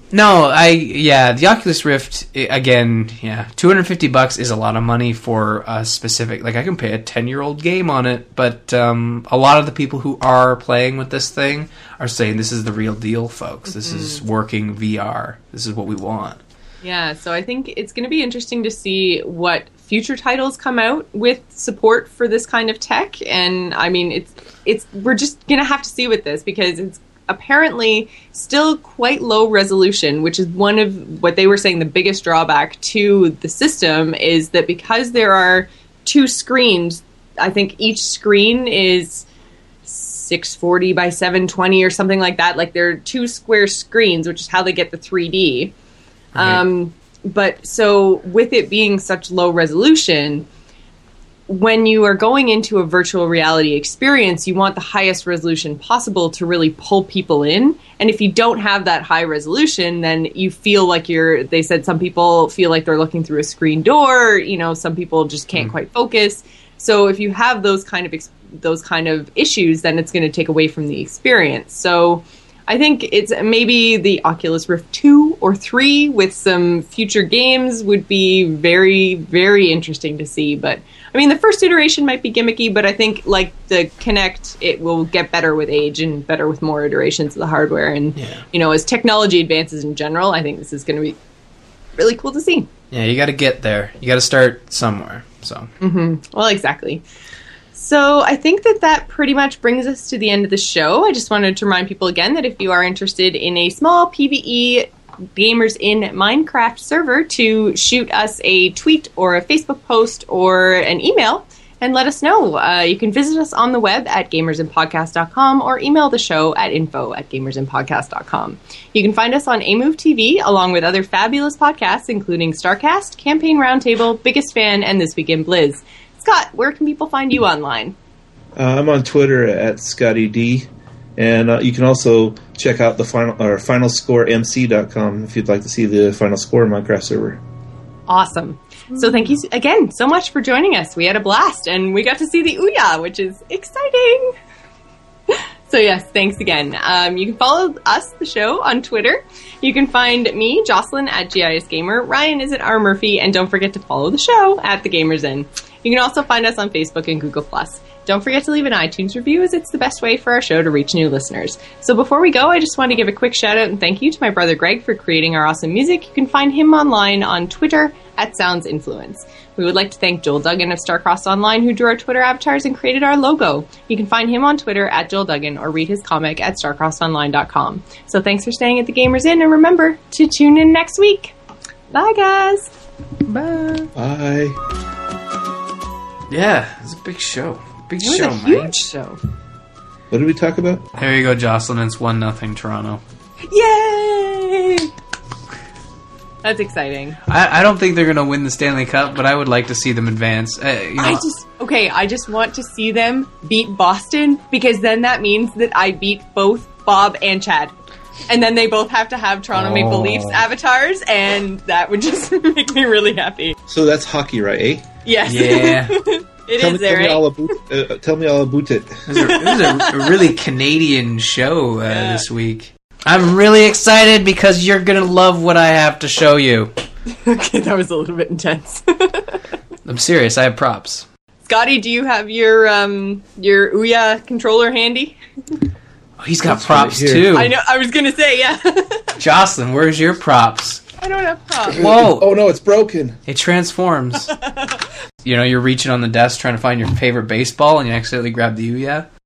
The Oculus Rift again. Yeah, $250 is a lot of money for a specific. Like I can pay a 10-year-old game on it, but a lot of the people who are playing with this thing are saying this is the real deal, folks. This is working VR. This is what we want. Yeah, so I think it's going to be interesting to see what future titles come out with support for this kind of tech. And I mean, we're just going to have to see with this because it's apparently still quite low resolution, which is one of what they were saying the biggest drawback to the system is that because there are two screens, I think each screen is 640 by 720 or something like that. Like there are two square screens, which is how they get the 3D. Right. But so with it being such low resolution, when you are going into a virtual reality experience, you want the highest resolution possible to really pull people in. And if you don't have that high resolution, then you feel like they said some people feel like they're looking through a screen door, you know, some people just can't quite focus. So if you have those kind of issues, then it's going to take away from the experience. So I think it's maybe the Oculus Rift 2 or 3 with some future games would be very, very interesting to see. But I mean, the first iteration might be gimmicky, but I think like the Kinect, it will get better with age and better with more iterations of the hardware. And, you know, as technology advances in general, I think this is going to be really cool to see. Yeah, you got to get there. You got to start somewhere. So. Well, exactly. So I think that pretty much brings us to the end of the show. I just wanted to remind people again that if you are interested in a small PvE Gamers in Minecraft server, to shoot us a tweet or a Facebook post or an email and let us know. You can visit us on the web at gamersinpodcast.com or email the show at info@gamersinpodcast.com. You can find us on AMove TV along with other fabulous podcasts including StarCast, Campaign Roundtable, Biggest Fan, and This Week in Blizz. Scott, where can people find you online? I'm on Twitter at ScottyD, and you can also check out the finalscoremc.com if you'd like to see the Final Score Minecraft server. Awesome. So thank you again so much for joining us. We had a blast, and we got to see the Ouya, which is exciting. So yes, thanks again. You can follow us, the show, on Twitter. You can find me, Jocelyn, at GIS Gamer. Ryan is at R. Murphy, and don't forget to follow the show at The Gamers Inn. You can also find us on Facebook and Google+. Don't forget to leave an iTunes review, as it's the best way for our show to reach new listeners. So before we go, I just want to give a quick shout out and thank you to my brother Greg for creating our awesome music. You can find him online on Twitter at Sounds Influence. We would like to thank Joel Duggan of Starcrossed Online, who drew our Twitter avatars and created our logo. You can find him on Twitter at Joel Duggan or read his comic at starcrossedonline.com. So thanks for staying at the Gamers Inn, and remember to tune in next week. Bye, guys. Bye. Bye. Yeah, it was a big show. Big It was show, a man. huge show. What did we talk about? There you go, Jocelyn. It's 1-0 Toronto. Yay! That's exciting. I don't think they're going to win the Stanley Cup, but I would like to see them advance. I just want to see them beat Boston, because then that means that I beat both Bob and Chad. And then they both have to have Toronto Maple Leafs avatars, and that would just make me really happy. So that's hockey, right, eh? Yes. Yeah. Tell me all about it. It was a really Canadian show this week. I'm really excited because you're going to love what I have to show you. Okay, that was a little bit intense. I'm serious. I have props. Scotty, do you have your Ouya controller handy? Oh, he's got That's props, right too. I know. I was going to say, yeah. Jocelyn, where's your props? I don't have props. Whoa. Oh, no, it's broken. It transforms. You're reaching on the desk trying to find your favorite baseball, and you accidentally grab the Ouya.